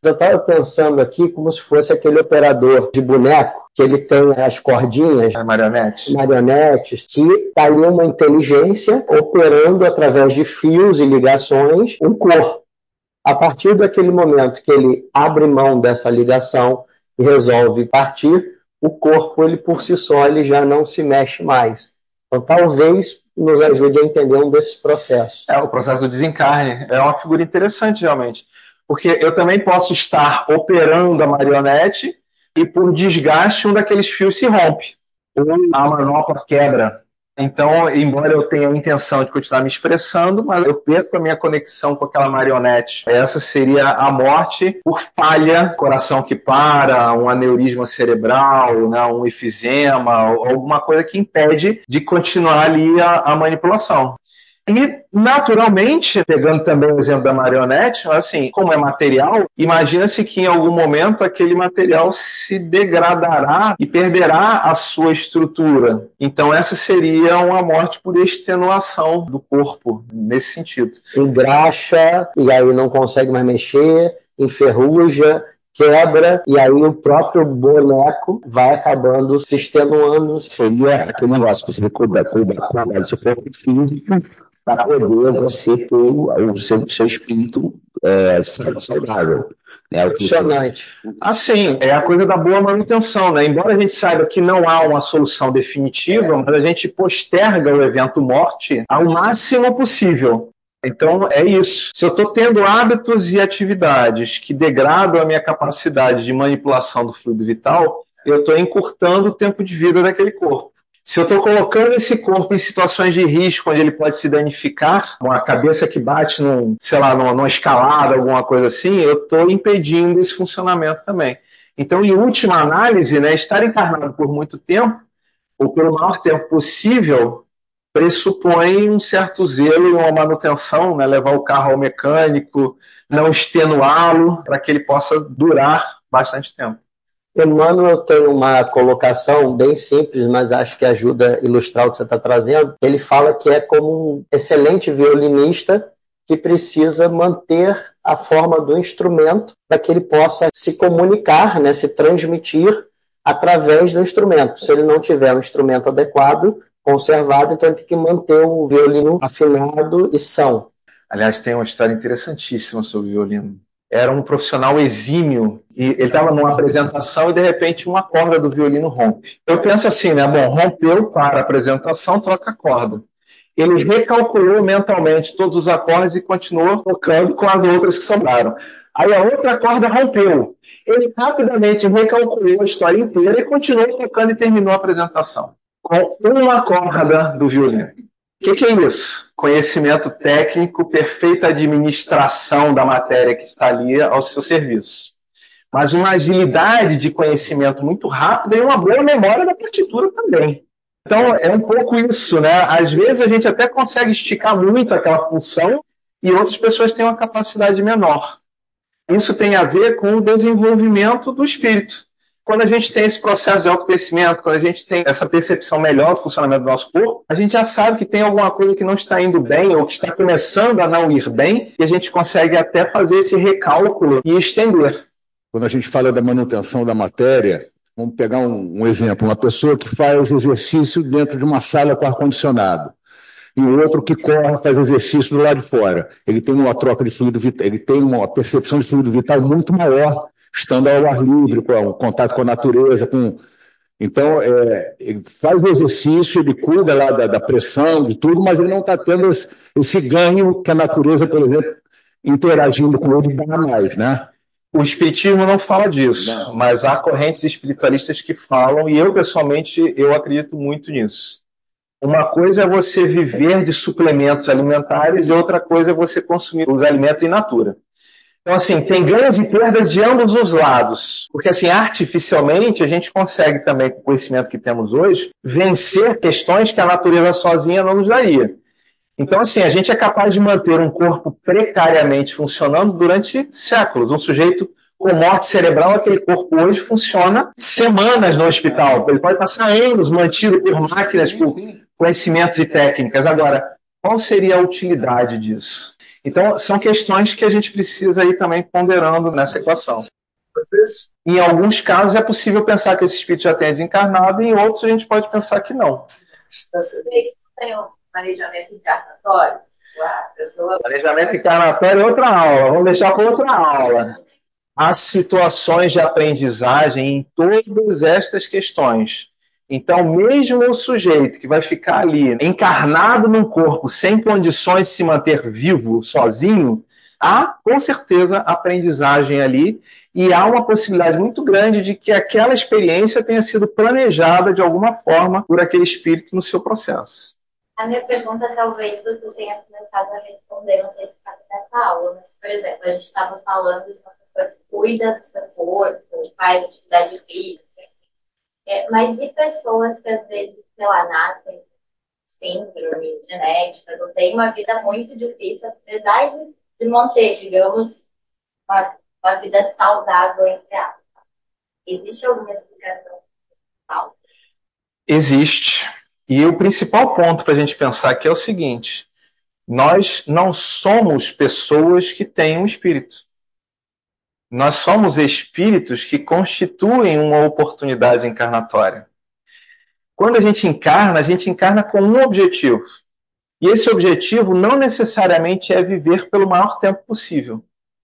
Eu estava pensando aqui como se fosse aquele operador de boneco, que ele tem as cordinhas, marionetes, que está ali uma inteligência operando através de fios e ligações um corpo. A partir daquele momento que ele abre mão dessa ligação e resolve partir, o corpo, ele por si só, ele já não se mexe mais. Então, talvez nos ajude a entender um desses processos. O processo do desencarne é uma figura interessante, realmente. Porque eu também posso estar operando a marionete e, por desgaste, um daqueles fios se rompe. Ou a manopla quebra. Então, embora eu tenha a intenção de continuar me expressando, mas eu perco a minha conexão com aquela marionete. Essa seria a morte por falha, coração que para, um aneurisma cerebral, né, um efizema, alguma coisa que impede de continuar ali a manipulação. E, naturalmente, pegando também o exemplo da marionete, assim, como é material, imagina-se que em algum momento aquele material se degradará e perderá a sua estrutura. Então, essa seria uma morte por extenuação do corpo, nesse sentido. Engraxa, e aí não consegue mais mexer, enferruja, quebra, e aí o próprio boneco vai acabando se extenuando. Seria aquele negócio que você cuida do seu corpo físico para poder você ter o seu espírito saudável. Impressionante. Assim, é a coisa da boa manutenção, né? Embora a gente saiba que não há uma solução definitiva, mas a gente posterga o evento morte ao máximo possível. Então, é isso. Se eu estou tendo hábitos e atividades que degradam a minha capacidade de manipulação do fluido vital, eu estou encurtando o tempo de vida daquele corpo. Se eu estou colocando esse corpo em situações de risco, onde ele pode se danificar, uma cabeça que bate numa escalada, alguma coisa assim, eu estou impedindo esse funcionamento também. Então, em última análise, né, estar encarnado por muito tempo, ou pelo maior tempo possível, pressupõe um certo zelo e uma manutenção, né, levar o carro ao mecânico, não extenuá-lo, para que ele possa durar bastante tempo. Emmanuel tem uma colocação bem simples, mas acho que ajuda a ilustrar o que você está trazendo. Ele fala que é como um excelente violinista que precisa manter a forma do instrumento para que ele possa se comunicar, né, se transmitir através do instrumento. Se ele não tiver um instrumento adequado, conservado, então ele tem que manter o violino afinado e são. Aliás, tem uma história interessantíssima sobre o violino. Era um profissional exímio e ele estava numa apresentação e de repente uma corda do violino rompe. Eu penso assim, né? Bom, rompeu, para a apresentação, troca a corda. Ele recalculou mentalmente todos os acordes e continuou tocando com as outras que sobraram. Aí a outra corda rompeu. Ele rapidamente recalculou a história inteira e continuou tocando e terminou a apresentação com uma corda do violino. O que é isso? Conhecimento técnico, perfeita administração da matéria que está ali ao seu serviço. Mas uma agilidade de conhecimento muito rápida e uma boa memória da partitura também. Então, é um pouco isso, né? Às vezes a gente até consegue esticar muito aquela função e outras pessoas têm uma capacidade menor. Isso tem a ver com o desenvolvimento do espírito. Quando a gente tem esse processo de autoconhecimento, quando a gente tem essa percepção melhor do funcionamento do nosso corpo, a gente já sabe que tem alguma coisa que não está indo bem ou que está começando a não ir bem e a gente consegue até fazer esse recálculo e estender. Quando a gente fala da manutenção da matéria, vamos pegar um exemplo, uma pessoa que faz exercício dentro de uma sala com ar-condicionado e o outro que corre, faz exercício do lado de fora. Ele tem uma troca de fluido vital, ele tem uma percepção de fluido vital muito maior estando ao ar livre, com contato com a natureza. Então, ele faz o exercício, ele cuida lá da pressão, de tudo, mas ele não está tendo esse ganho que a natureza, por exemplo, interagindo com ele, dá mais, né? O espiritismo não fala disso, mas há correntes espiritualistas que falam, e eu, pessoalmente, eu acredito muito nisso. Uma coisa é você viver de suplementos alimentares e outra coisa é você consumir os alimentos in natura. Então, assim, tem ganhos e perdas de ambos os lados. Porque, assim, artificialmente, a gente consegue também, com o conhecimento que temos hoje, vencer questões que a natureza sozinha não nos daria. Então, assim, a gente é capaz de manter um corpo precariamente funcionando durante séculos. Um sujeito com morte cerebral, aquele corpo hoje funciona semanas no hospital. Ele pode passar anos mantido por máquinas, por conhecimentos e técnicas. Agora, qual seria a utilidade disso? Então, são questões que a gente precisa ir também ponderando nessa equação. Em alguns casos é possível pensar que esse espírito já tenha desencarnado, e em outros a gente pode pensar que não. Tem um planejamento encarnatório? Planejamento encarnatório é outra aula, vamos deixar para outra aula. Há situações de aprendizagem em todas estas questões. Então, mesmo o sujeito que vai ficar ali encarnado num corpo sem condições de se manter vivo, sozinho, há, com certeza, aprendizagem ali, e há uma possibilidade muito grande de que aquela experiência tenha sido planejada de alguma forma por aquele espírito no seu processo. A minha pergunta, talvez, tu tenha começado a responder, não sei se está nessa aula, mas, por exemplo, a gente estava falando de uma pessoa que cuida do seu corpo, faz atividade física, mas e pessoas que, às vezes, sei lá, nascem síndrome genéticas ou têm uma vida muito difícil, apesar de manter, digamos, uma vida saudável entre aspas. Existe alguma explicação? Existe. E o principal ponto para a gente pensar aqui é o seguinte: nós não somos pessoas que têm um espírito. Nós somos espíritos que constituem uma oportunidade encarnatória. Quando a gente encarna com um objetivo. E esse objetivo não necessariamente é viver pelo maior tempo possível.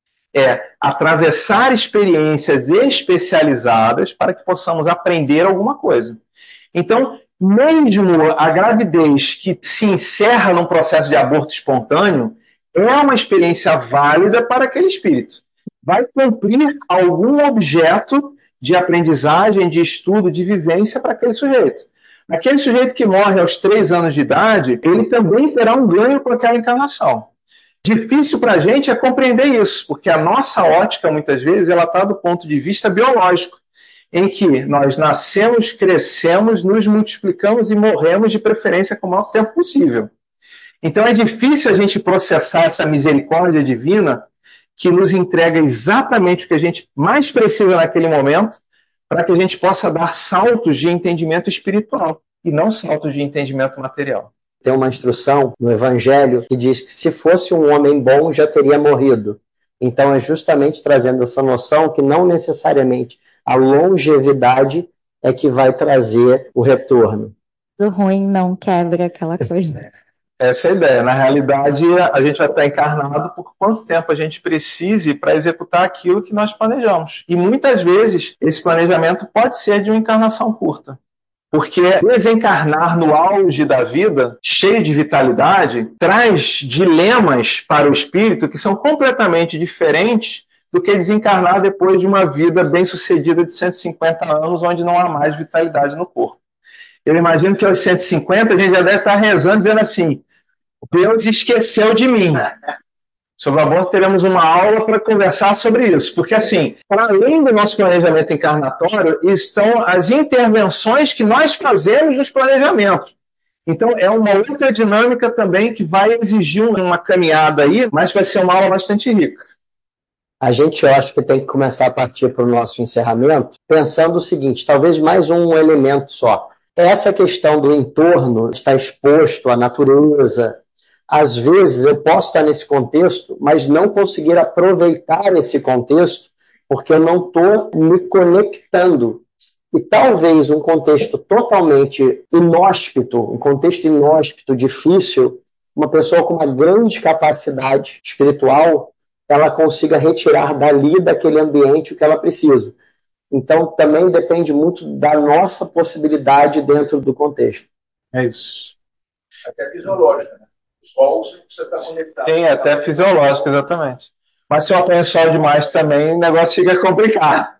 É atravessar experiências especializadas para que possamos aprender alguma coisa. Então, mesmo a gravidez que se encerra num processo de aborto espontâneo é uma experiência válida para aquele espírito. Vai cumprir algum objeto de aprendizagem, de estudo, de vivência para aquele sujeito. Aquele sujeito que morre aos 3 anos de idade, ele também terá um ganho com aquela encarnação. Difícil para a gente é compreender isso, porque a nossa ótica, muitas vezes, ela está do ponto de vista biológico, em que nós nascemos, crescemos, nos multiplicamos e morremos de preferência com o maior tempo possível. Então é difícil a gente processar essa misericórdia divina que nos entrega exatamente o que a gente mais precisa naquele momento para que a gente possa dar saltos de entendimento espiritual e não saltos de entendimento material. Tem uma instrução no Evangelho que diz que se fosse um homem bom já teria morrido. Então é justamente trazendo essa noção que não necessariamente a longevidade é que vai trazer o retorno. O ruim não quebra aquela coisa. Essa é a ideia. Na realidade, a gente vai estar encarnado por quanto tempo a gente precise para executar aquilo que nós planejamos. E muitas vezes esse planejamento pode ser de uma encarnação curta. Porque desencarnar no auge da vida, cheio de vitalidade, traz dilemas para o espírito que são completamente diferentes do que desencarnar depois de uma vida bem-sucedida de 150 anos, onde não há mais vitalidade no corpo. Eu imagino que aos 150 a gente já deve estar rezando, dizendo assim: Deus esqueceu de mim. Sobre o aborto teremos uma aula para conversar sobre isso. Porque, assim, para além do nosso planejamento encarnatório, estão as intervenções que nós fazemos nos planejamentos. Então, é uma outra dinâmica também que vai exigir uma caminhada aí, mas vai ser uma aula bastante rica. A gente, eu acho que tem que começar a partir para o nosso encerramento, pensando o seguinte, talvez mais um elemento só. Essa questão do entorno, estar exposto à natureza, às vezes eu posso estar nesse contexto, mas não conseguir aproveitar esse contexto porque eu não estou me conectando. E talvez um contexto totalmente inóspito, um contexto inóspito, difícil, uma pessoa com uma grande capacidade espiritual, ela consiga retirar dali, daquele ambiente, o que ela precisa. Então, também depende muito da nossa possibilidade dentro do contexto. É isso. Até fisiológica, né? O sol, você está conectado. Tem, até fisiológico, exatamente. Mas se eu apanho sol demais também, o negócio fica complicado.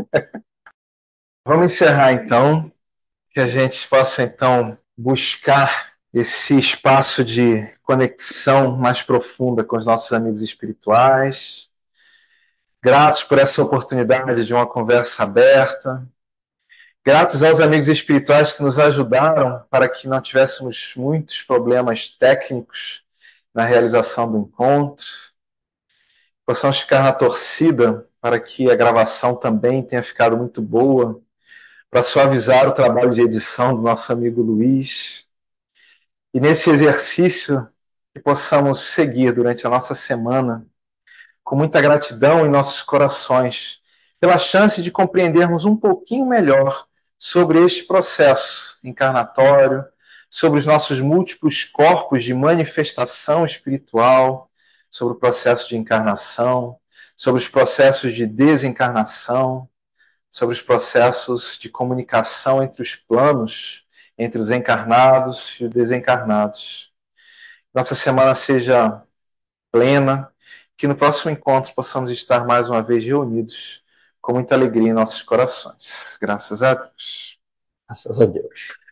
Vamos encerrar, então, que a gente possa, então, buscar esse espaço de conexão mais profunda com os nossos amigos espirituais. Gratos por essa oportunidade de uma conversa aberta. Gratos aos amigos espirituais que nos ajudaram para que não tivéssemos muitos problemas técnicos na realização do encontro. Possamos ficar na torcida para que a gravação também tenha ficado muito boa, para suavizar o trabalho de edição do nosso amigo Luiz. E nesse exercício que possamos seguir durante a nossa semana com muita gratidão em nossos corações pela chance de compreendermos um pouquinho melhor sobre este processo encarnatório, sobre os nossos múltiplos corpos de manifestação espiritual, sobre o processo de encarnação, sobre os processos de desencarnação, sobre os processos de comunicação entre os planos, entre os encarnados e os desencarnados. Nossa semana seja plena, que no próximo encontro possamos estar mais uma vez reunidos com muita alegria em nossos corações. Graças a Deus. Graças a Deus.